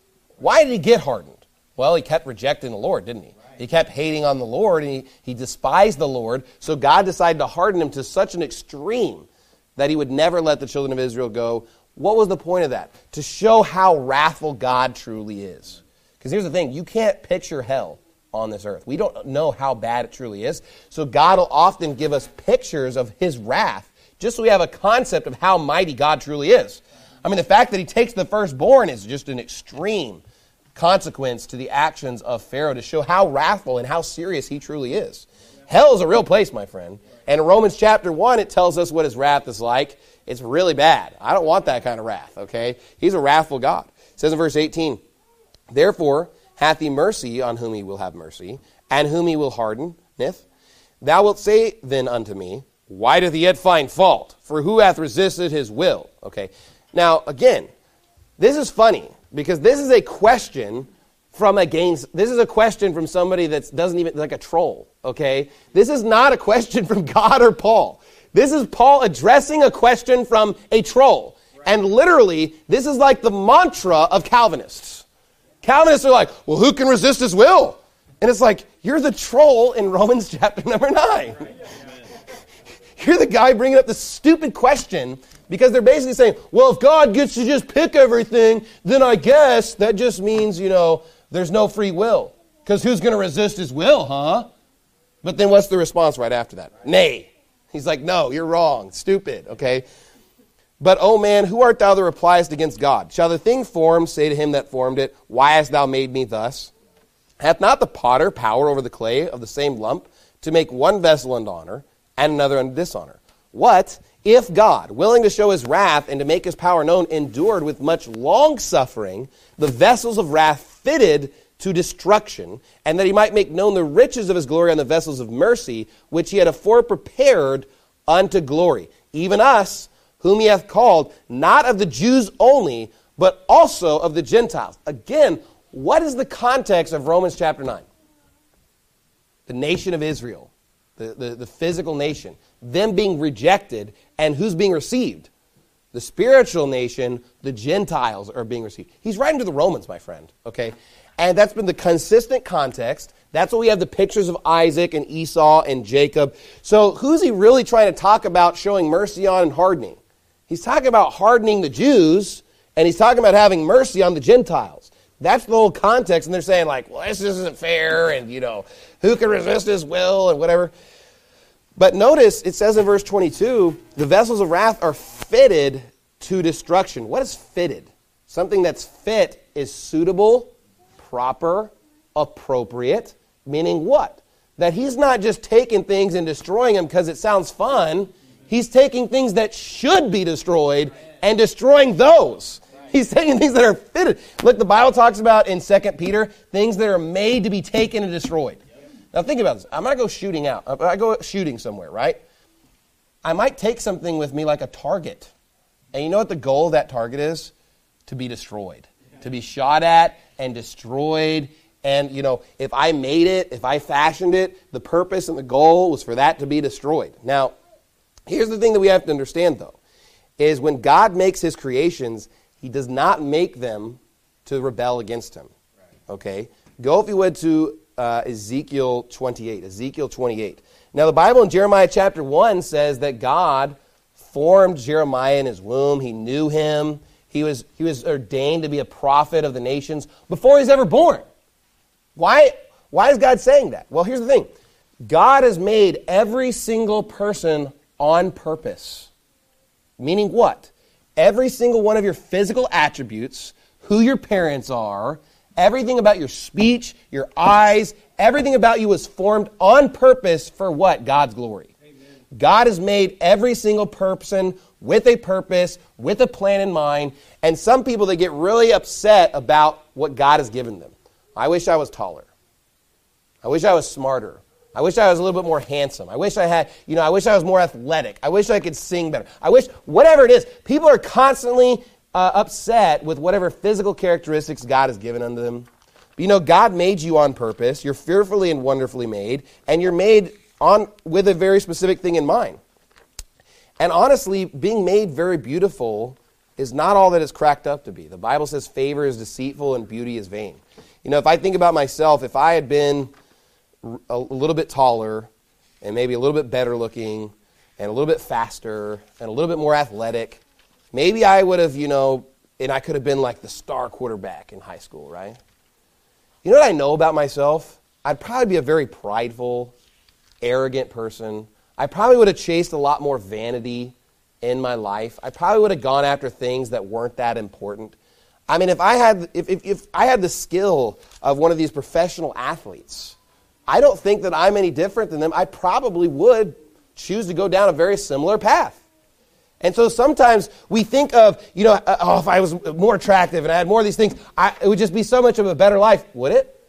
Why did he get hardened? Well, he kept rejecting the Lord, didn't he? He kept hating on the Lord, and he, he despised the Lord. So God decided to harden him to such an extreme that he would never let the children of Israel go. What was the point of that? To show how wrathful God truly is. Because here's the thing, you can't picture hell on this earth. We don't know how bad it truly is. So God will often give us pictures of his wrath, just so we have a concept of how mighty God truly is. I mean, the fact that he takes the firstborn is just an extreme consequence to the actions of Pharaoh to show how wrathful and how serious he truly is. Hell is a real place, my friend. And in Romans chapter one, it tells us what his wrath is like. It's really bad. I don't want that kind of wrath, okay? He's a wrathful God. It says in verse eighteen, therefore hath he mercy on whom he will have mercy, and whom he will harden. Thou wilt say then unto me, why doth he yet find fault? For who hath resisted his will? Okay. Now, again, this is funny, because this is a question from a gains. This is a question from somebody that doesn't even, like a troll, okay? This is not a question from God or Paul. This is Paul addressing a question from a troll. And literally, this is like the mantra of Calvinists. Calvinists are like, well, who can resist his will? And it's like, you're the troll in Romans chapter number nine. You're the guy bringing up this stupid question because they're basically saying, well, if God gets to just pick everything, then I guess that just means, you know, there's no free will. Because who's going to resist his will, huh? But then what's the response right after that? Nay. He's like, no, you're wrong. Stupid, okay? But, O man, who art thou that repliest against God? Shall the thing formed say to him that formed it, why hast thou made me thus? Hath not the potter power over the clay of the same lump to make one vessel unto honor and another unto dishonor? What if God, willing to show his wrath and to make his power known, endured with much long-suffering the vessels of wrath fitted to destruction, and that he might make known the riches of his glory on the vessels of mercy, which he had afore prepared unto glory, even us, whom he hath called, not of the Jews only, but also of the Gentiles. Again, what is the context of Romans chapter nine? The nation of Israel, the, the, the physical nation, them being rejected, and who's being received? The spiritual nation, the Gentiles are being received. He's writing to the Romans, my friend, okay? And that's been the consistent context. That's what we have the pictures of Isaac and Esau and Jacob. So who's he really trying to talk about showing mercy on and hardening? He's talking about hardening the Jews, and he's talking about having mercy on the Gentiles. That's the whole context, and they're saying like, well, this isn't fair, and you know, who can resist his will, and whatever. But notice, it says in verse twenty-two, the vessels of wrath are fitted to destruction. What is fitted? Something that's fit is suitable, proper, appropriate, meaning what? That he's not just taking things and destroying them because it sounds fun. He's taking things that should be destroyed and destroying those. He's taking things that are fitted. Look, the Bible talks about in Second Peter, things that are made to be taken and destroyed. Now think about this. I'm going to go shooting out. I go shooting somewhere, right? I might take something with me like a target. And you know what the goal of that target is? To be destroyed. To be shot at and destroyed. And, you know, if I made it, if I fashioned it, the purpose and the goal was for that to be destroyed. Now, here's the thing that we have to understand, though, is when God makes his creations, he does not make them to rebel against him. Okay? Go, if you would, to uh, Ezekiel twenty-eight. Ezekiel twenty-eight. Now, the Bible in Jeremiah chapter one says that God formed Jeremiah in his womb. He knew him. He was, he was ordained to be a prophet of the nations before he was ever born. Why, why is God saying that? Well, here's the thing. God has made every single person on purpose. Meaning what? Every single one of your physical attributes, who your parents are, everything about your speech, your eyes, everything about you was formed on purpose for what? God's glory. Amen. God has made every single person with a purpose, with a plan in mind, and some people, they get really upset about what God has given them. I wish I was taller. I wish I was smarter. I wish I was a little bit more handsome. I wish I had, you know, I wish I was more athletic. I wish I could sing better. I wish, whatever it is, people are constantly uh, upset with whatever physical characteristics God has given unto them. But you know, God made you on purpose. You're fearfully and wonderfully made, and you're made on with a very specific thing in mind. And honestly, being made very beautiful is not all that it's cracked up to be. The Bible says favor is deceitful and beauty is vain. You know, if I think about myself, if I had been a little bit taller and maybe a little bit better looking and a little bit faster and a little bit more athletic, maybe I would have, you know, and I could have been like the star quarterback in high school, right? You know what I know about myself? I'd probably be a very prideful, arrogant person. I probably would have chased a lot more vanity in my life. I probably would have gone after things that weren't that important. I mean, if I had if, if, if I had the skill of one of these professional athletes, I don't think that I'm any different than them. I probably would choose to go down a very similar path. And so sometimes we think of, you know, oh, if I was more attractive and I had more of these things, I, it would just be so much of a better life. Would it?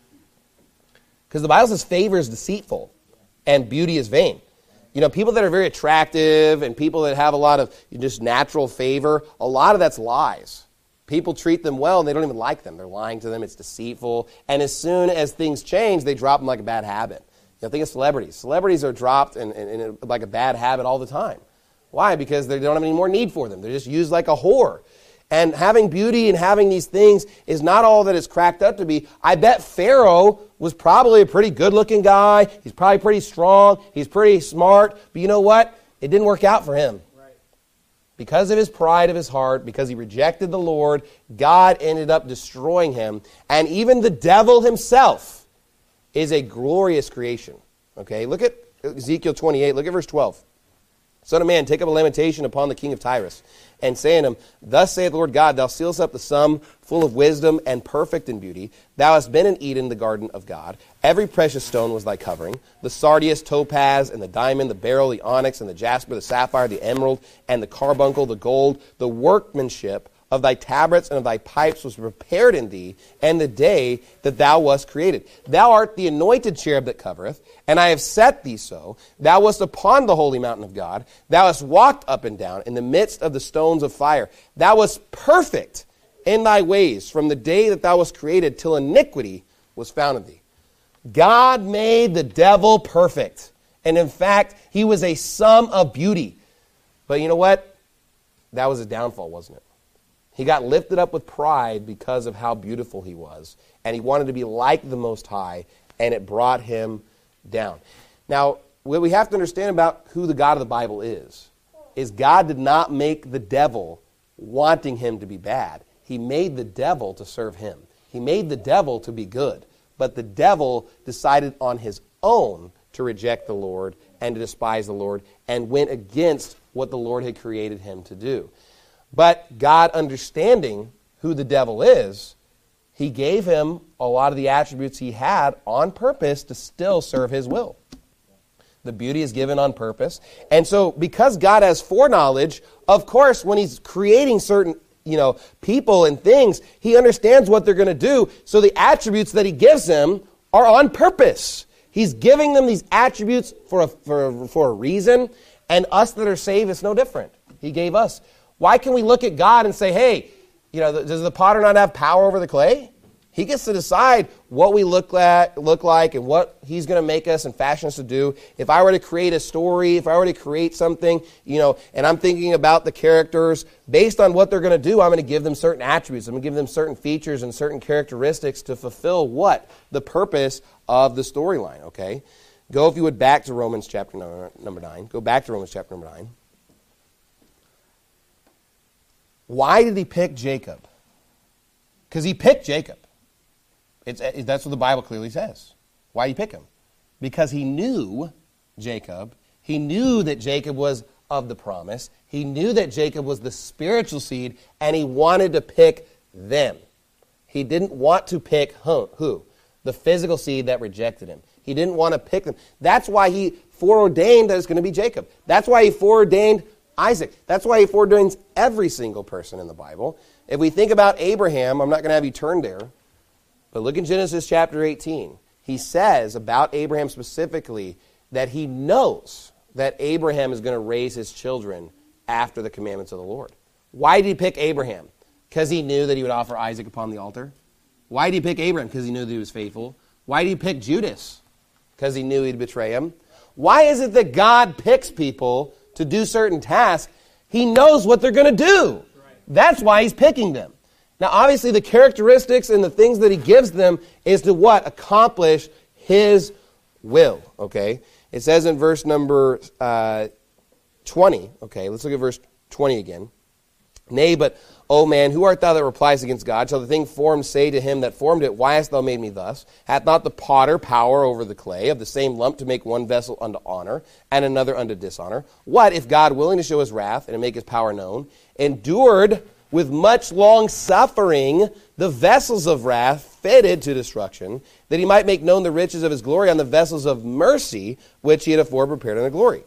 Because the Bible says favor is deceitful and beauty is vain. You know, people that are very attractive and people that have a lot of just natural favor, a lot of that's lies. People treat them well and they don't even like them. They're lying to them. It's deceitful. And as soon as things change, they drop them like a bad habit. You know, think of celebrities. Celebrities are dropped in, in, in a, like a bad habit all the time. Why? Because they don't have any more need for them. They're just used like a whore. And having beauty and having these things is not all that it's cracked up to be. I bet Pharaoh was probably a pretty good-looking guy. He's probably pretty strong. He's pretty smart. But you know what? It didn't work out for him. Right. Because of his pride of his heart, because he rejected the Lord, God ended up destroying him. And even the devil himself is a glorious creation. Okay, look at Ezekiel twenty-eight. Look at verse twelve. Son of man, take up a lamentation upon the king of Tyrus, and say unto him, Thus saith the Lord God, Thou sealest up the sum, full of wisdom and perfect in beauty. Thou hast been in Eden, the garden of God. Every precious stone was thy covering, the sardius, topaz, and the diamond, the beryl, the onyx, and the jasper, the sapphire, the emerald, and the carbuncle, the gold. The workmanship of thy tabrets and of thy pipes was prepared in thee, and the day that thou wast created. Thou art the anointed cherub that covereth, and I have set thee so. Thou wast upon the holy mountain of God. Thou hast walked up and down in the midst of the stones of fire. Thou wast perfect in thy ways from the day that thou wast created till iniquity was found in thee. God made the devil perfect. And in fact, he was a sum of beauty. But you know what? That was a downfall, wasn't it? He got lifted up with pride because of how beautiful he was. And he wanted to be like the Most High, and it brought him down. Now, what we have to understand about who the God of the Bible is, is God did not make the devil wanting him to be bad. He made the devil to serve him. He made the devil to be good. But the devil decided on his own to reject the Lord and to despise the Lord and went against what the Lord had created him to do. But God, understanding who the devil is, he gave him a lot of the attributes he had on purpose to still serve his will. The beauty is given on purpose. And so because God has foreknowledge, of course, when he's creating certain you know, people and things, he understands what they're going to do. So the attributes that he gives them are on purpose. He's giving them these attributes for a, for, for a reason. And us that are saved, it's no different. He gave us. Why can we look at God and say, hey, you know, does the potter not have power over the clay? He gets to decide what we look at, look like and what he's going to make us and fashion us to do. If I were to create a story, if I were to create something, you know, and I'm thinking about the characters, based on what they're going to do, I'm going to give them certain attributes. I'm going to give them certain features and certain characteristics to fulfill what? The purpose of the storyline, okay? Go, if you would, back to Romans chapter number nine. Go back to Romans chapter number nine. Why did he pick Jacob? Because he picked Jacob. It's, it, that's what the Bible clearly says. Why did he pick him? Because he knew Jacob. He knew that Jacob was of the promise. He knew that Jacob was the spiritual seed, and he wanted to pick them. He didn't want to pick who? who? The physical seed that rejected him. He didn't want to pick them. That's why he foreordained that it's going to be Jacob. That's why he foreordained Isaac. That's why he foreordains every single person in the Bible. If we think about Abraham, I'm not going to have you turn there, but look in Genesis chapter eighteen. He says about Abraham specifically that he knows that Abraham is going to raise his children after the commandments of the Lord. Why did he pick Abraham? Because he knew that he would offer Isaac upon the altar. Why did he pick Abraham? Because he knew that he was faithful. Why did he pick Judas? Because he knew he'd betray him. Why is it that God picks people to do certain tasks? He knows what they're going to do. That's why he's picking them. Now, obviously, the characteristics and the things that he gives them is to what? Accomplish his will, okay? It says in verse number uh, twenty, okay, let's look at verse twenty again. Nay, but, O man, who art thou that replies against God? Shall the thing formed say to him that formed it, why hast thou made me thus? Hath not the potter power over the clay of the same lump to make one vessel unto honor and another unto dishonor? What if God, willing to show his wrath and to make his power known, endured with much long suffering the vessels of wrath fitted to destruction, that he might make known the riches of his glory on the vessels of mercy, which he had afore prepared unto glory?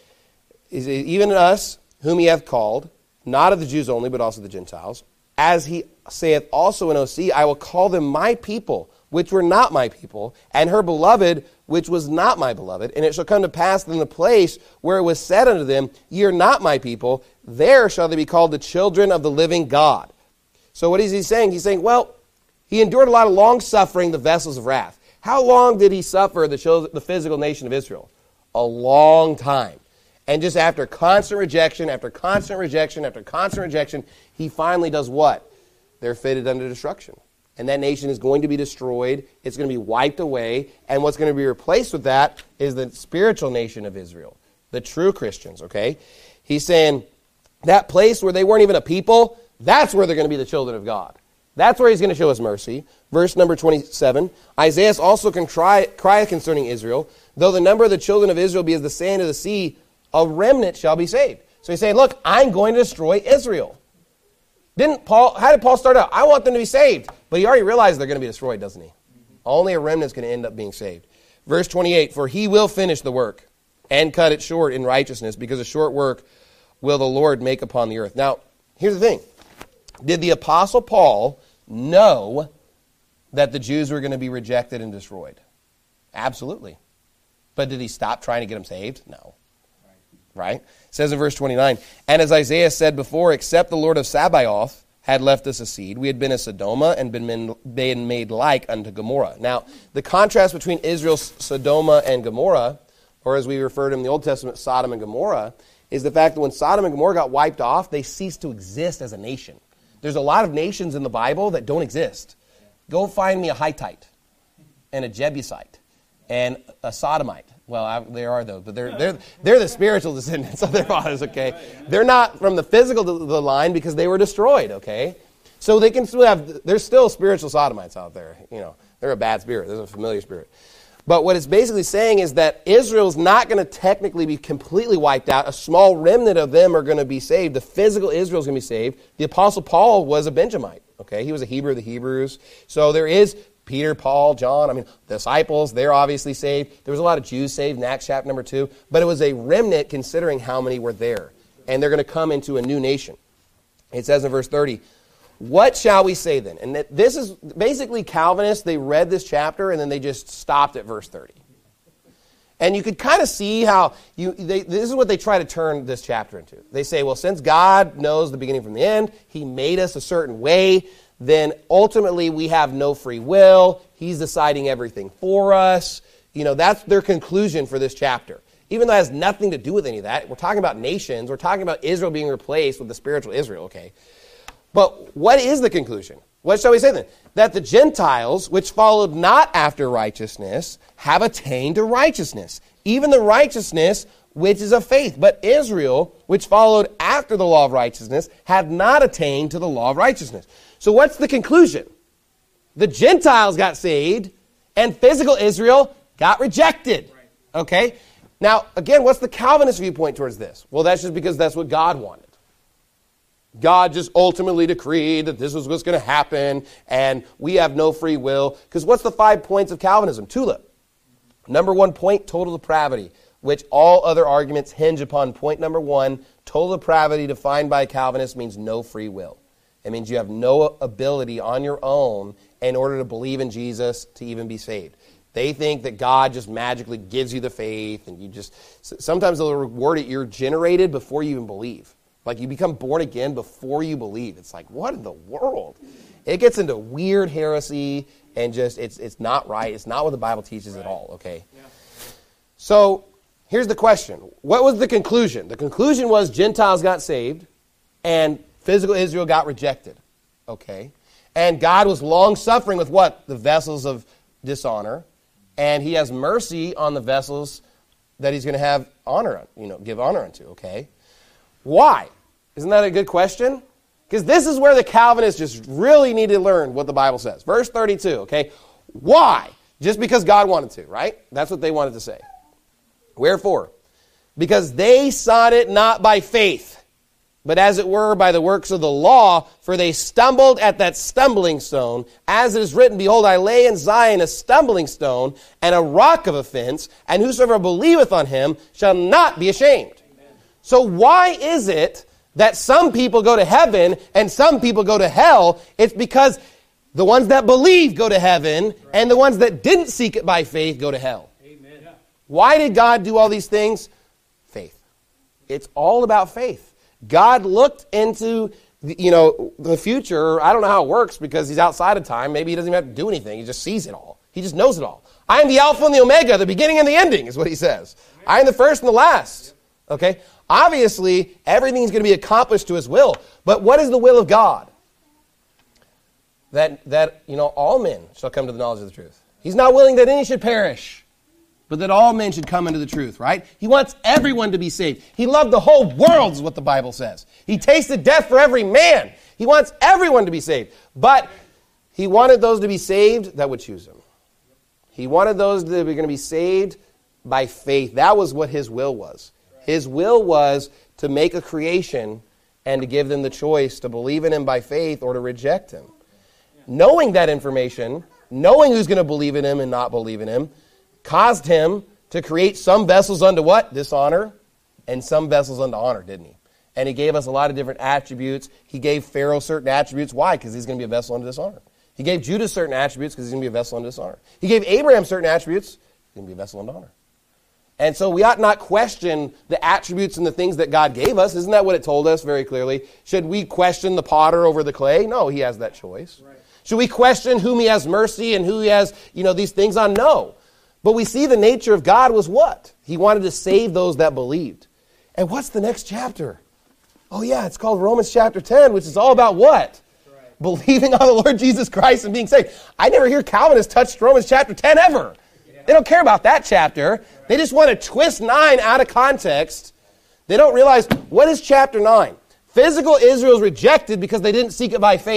Even us, whom he hath called, not of the Jews only, but also the Gentiles, as he saith also in Osee, I will call them my people, which were not my people, and her beloved, which was not my beloved. And it shall come to pass in the place where it was said unto them, ye are not my people, there shall they be called the children of the living God. So what is he saying? He's saying, well, he endured a lot of long suffering, the vessels of wrath. How long did he suffer the, children, the physical nation of Israel? A long time. And just after constant rejection, after constant rejection, after constant rejection, he finally does what? They're fitted unto destruction. And that nation is going to be destroyed. It's going to be wiped away. And what's going to be replaced with that is the spiritual nation of Israel, the true Christians, okay? He's saying that place where they weren't even a people, that's where they're going to be the children of God. That's where he's going to show us mercy. Verse number twenty-seven, Isaiah also can cry, cry concerning Israel, though the number of the children of Israel be as the sand of the sea, a remnant shall be saved. So he's saying, look, I'm going to destroy Israel. Didn't Paul, how did Paul start out? I want them to be saved. But he already realized they're going to be destroyed, doesn't he? Mm-hmm. Only a remnant is going to end up being saved. Verse twenty-eight, for he will finish the work and cut it short in righteousness, because a short work will the Lord make upon the earth. Now, here's the thing. Did the Apostle Paul know that the Jews were going to be rejected and destroyed? Absolutely. But did he stop trying to get them saved? No. Right? It says in verse twenty-nine, and as Isaiah said before, except the Lord of Sabaoth had left us a seed, we had been as Sodoma and been made like unto Gomorrah. Now, the contrast between Israel's Sodoma and Gomorrah, or as we refer to in the Old Testament, Sodom and Gomorrah, is the fact that when Sodom and Gomorrah got wiped off, they ceased to exist as a nation. There's a lot of nations in the Bible that don't exist. Go find me a Hittite and a Jebusite and a Sodomite. Well, I, there are those, but they're they're they're the spiritual descendants of their fathers. Okay, they're not from the physical the line because they were destroyed. Okay, So they can still have, there's still spiritual sodomites out there. You know, they're a bad spirit. There's a familiar spirit. But what it's basically saying is that Israel's not going to technically be completely wiped out. A small remnant of them are going to be saved. The physical Israel's going to be saved. The Apostle Paul was a Benjamite. Okay, he was a Hebrew of the Hebrews. So there is Peter, Paul, John, I mean, the disciples, they're obviously saved. There was a lot of Jews saved in Acts chapter number two. But it was a remnant considering how many were there. And they're going to come into a new nation. It says in verse thirty, what shall we say then? And this is basically Calvinists. They read this chapter and then they just stopped at verse thirty. And you could kind of see how, you. They, this is what they try to turn this chapter into. They say, well, since God knows the beginning from the end, he made us a certain way, then ultimately we have no free will. He's deciding everything for us. You know, that's their conclusion for this chapter. Even though it has nothing to do with any of that. We're talking about nations. We're talking about Israel being replaced with the spiritual Israel, okay? But what is the conclusion? What shall we say then? That the Gentiles, which followed not after righteousness, have attained to righteousness, even the righteousness which is of faith. But Israel, which followed after the law of righteousness, had not attained to the law of righteousness. So what's the conclusion? The Gentiles got saved, and physical Israel got rejected. Okay? Now, again, what's the Calvinist viewpoint towards this? Well, that's just because that's what God wanted. God just ultimately decreed that this was what's going to happen, and we have no free will. Because what's the five points of Calvinism? Tulip. Number one point, total depravity, which all other arguments hinge upon. Point number one, total depravity defined by Calvinists means no free will. It means you have no ability on your own in order to believe in Jesus to even be saved. They think that God just magically gives you the faith, and you just, sometimes they'll reward it, you're generated before you even believe. Like you become born again before you believe. It's like, what in the world? It gets into weird heresy and just, it's it's not right. It's not what the Bible teaches right. at all, okay? Yeah. So here's the question. What was the conclusion? The conclusion was Gentiles got saved and physical Israel got rejected, okay? And God was long-suffering with what? The vessels of dishonor. And he has mercy on the vessels that he's going to have honor, you know, give honor unto, okay? Why? Isn't that a good question? Because this is where the Calvinists just really need to learn what the Bible says. Verse thirty-two, okay? Why? Just because God wanted to, right? That's what they wanted to say. Wherefore? Because they sought it not by faith, but as it were by the works of the law, for they stumbled at that stumbling stone. As it is written, behold, I lay in Zion a stumbling stone and a rock of offense, and whosoever believeth on him shall not be ashamed. Amen. So why is it that some people go to heaven and some people go to hell? It's because the ones that believe go to heaven, and the ones that didn't seek it by faith go to hell. Amen. Why did God do all these things? Faith. It's all about faith. God looked into, you know, the future. I don't know how it works because he's outside of time. Maybe he doesn't even have to do anything. He just sees it all. He just knows it all. I am the Alpha and the Omega, the beginning and the ending is what he says. I am the first and the last. Okay? Obviously, everything's going to be accomplished to his will. But what is the will of God? That, that, you know, all men shall come to the knowledge of the truth. He's not willing that any should perish, but that all men should come into the truth, right? He wants everyone to be saved. He loved the whole world, is what the Bible says. He tasted death for every man. He wants everyone to be saved. But he wanted those to be saved that would choose him. He wanted those that were going to be saved by faith. That was what his will was. His will was to make a creation and to give them the choice to believe in him by faith or to reject him. Knowing that information, knowing who's going to believe in him and not believe in him, caused him to create some vessels unto what? Dishonor, and some vessels unto honor, didn't he? And he gave us a lot of different attributes. He gave Pharaoh certain attributes. Why? Because he's going to be a vessel unto dishonor. He gave Judah certain attributes because he's going to be a vessel unto dishonor. He gave Abraham certain attributes. He's going to be a vessel unto honor. And so we ought not question the attributes and the things that God gave us. Isn't that what it told us very clearly? Should we question the potter over the clay? No, he has that choice. Right. Should we question whom he has mercy and who he has, you know, these things on? No. But we see the nature of God was what? He wanted to save those that believed. And what's the next chapter? Oh yeah, it's called Romans chapter ten, which is all about what? Right. Believing on the Lord Jesus Christ and being saved. I never hear Calvinists touch Romans chapter ten ever. Yeah. They don't care about that chapter. Right. They just want to twist nine out of context. They don't realize, what is chapter nine? Physical Israel is rejected because they didn't seek it by faith.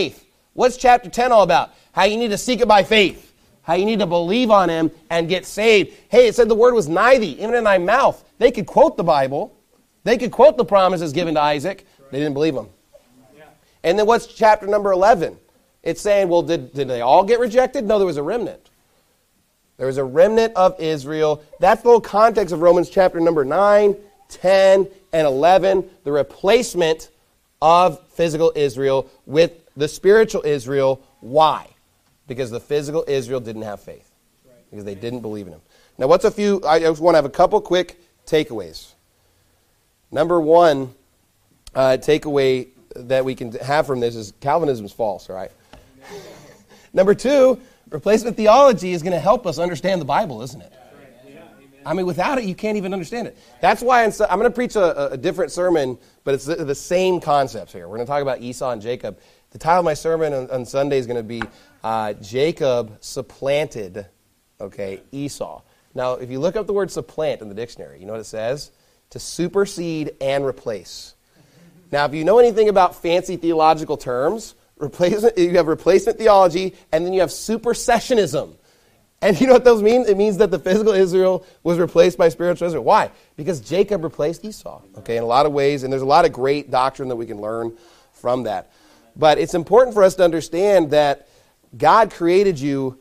What's chapter ten all about? How you need to seek it by faith. How you need to believe on him and get saved. Hey, it said the word was nigh thee, even in thy mouth. They could quote the Bible. They could quote the promises given to Isaac. They didn't believe them. Yeah. And then what's chapter number eleven? It's saying, well, did, did they all get rejected? No, there was a remnant. There was a remnant of Israel. That's the whole context of Romans chapter number nine, ten, and eleven. The replacement of physical Israel with the spiritual Israel. Why? Because the physical Israel didn't have faith. Because they didn't believe in him. Now, what's a few, I just want to have a couple quick takeaways. Number one uh, takeaway that we can have from this is Calvinism is false, right? Number two, replacement theology is going to help us understand the Bible, isn't it? I mean, without it, you can't even understand it. That's why I'm, I'm going to preach a, a different sermon, but it's the, the same concepts here. We're going to talk about Esau and Jacob. The title of my sermon on, on Sunday is going to be uh, Jacob supplanted, okay, Esau. Now, if you look up the word supplant in the dictionary, you know what it says? To supersede and replace. Now, if you know anything about fancy theological terms, replacement, you have replacement theology, and then you have supersessionism. And you know what those mean? It means that the physical Israel was replaced by spiritual Israel. Why? Because Jacob replaced Esau, okay, in a lot of ways, and there's a lot of great doctrine that we can learn from that. But it's important for us to understand that God created you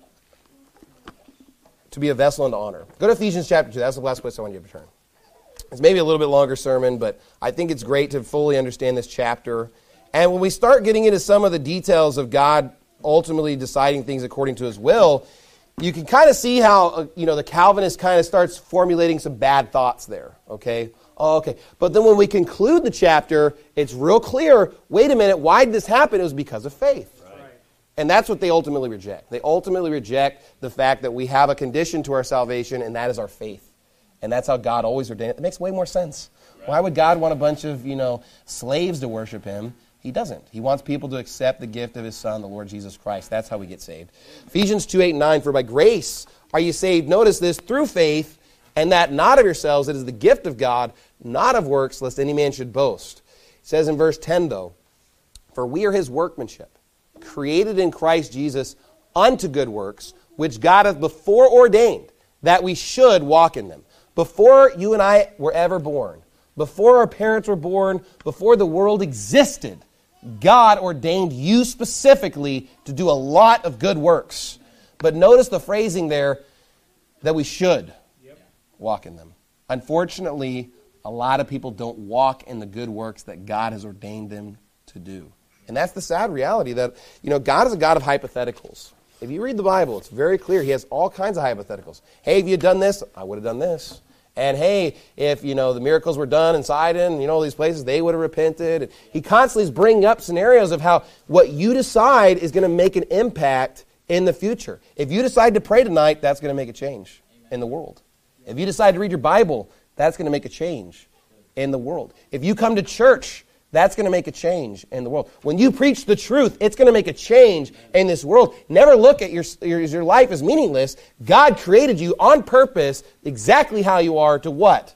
to be a vessel unto honor. Go to Ephesians chapter two. That's the last place I want you to turn. It's maybe a little bit longer sermon, but I think it's great to fully understand this chapter. And when we start getting into some of the details of God ultimately deciding things according to his will, you can kind of see how, uh, you know, the Calvinist kind of starts formulating some bad thoughts there, okay? Oh, okay. But then when we conclude the chapter, it's real clear, wait a minute, why did this happen? It was because of faith. Right. And that's what they ultimately reject. They ultimately reject the fact that we have a condition to our salvation, and that is our faith. And that's how God always ordained it. It makes way more sense. Right. Why would God want a bunch of, you know, slaves to worship him? He doesn't. He wants people to accept the gift of his Son, the Lord Jesus Christ. That's how we get saved. Ephesians two, eight, and nine, for by grace are you saved, notice this, through faith, and that not of yourselves, it is the gift of God, not of works, lest any man should boast. It says in verse ten, though, for we are his workmanship, created in Christ Jesus unto good works, which God hath before ordained, that we should walk in them. Before you and I were ever born, before our parents were born, before the world existed, God ordained you specifically to do a lot of good works. But notice the phrasing there, that we should yep. walk in them. Unfortunately, a lot of people don't walk in the good works that God has ordained them to do. And that's the sad reality that, you know, God is a God of hypotheticals. If you read the Bible, it's very clear. He has all kinds of hypotheticals. Hey, if you had done this, I would have done this. And hey, if, you know, the miracles were done in Sidon, you know, these places, they would have repented. And he constantly is bringing up scenarios of how what you decide is going to make an impact in the future. If you decide to pray tonight, that's going to make a change Amen. In the world. If you decide to read your Bible, that's going to make a change in the world. If you come to church, that's going to make a change in the world. When you preach the truth, it's going to make a change in this world. Never look at your, your, your life as meaningless. God created you on purpose exactly how you are to what?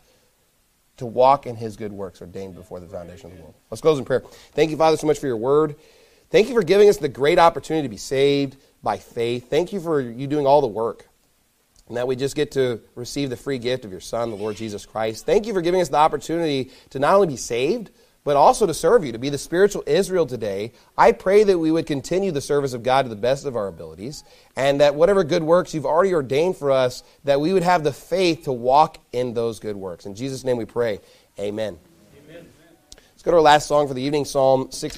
To walk in his good works ordained before the foundation of the world. Let's close in prayer. Thank you, Father, so much for your word. Thank you for giving us the great opportunity to be saved by faith. Thank you for you doing all the work. And that we just get to receive the free gift of your Son, the Lord Jesus Christ. Thank you for giving us the opportunity to not only be saved, but also to serve you, to be the spiritual Israel today. I pray that we would continue the service of God to the best of our abilities, and that whatever good works you've already ordained for us, that we would have the faith to walk in those good works. In Jesus' name we pray, amen. Amen. Let's go to our last song for the evening, Psalm sixty.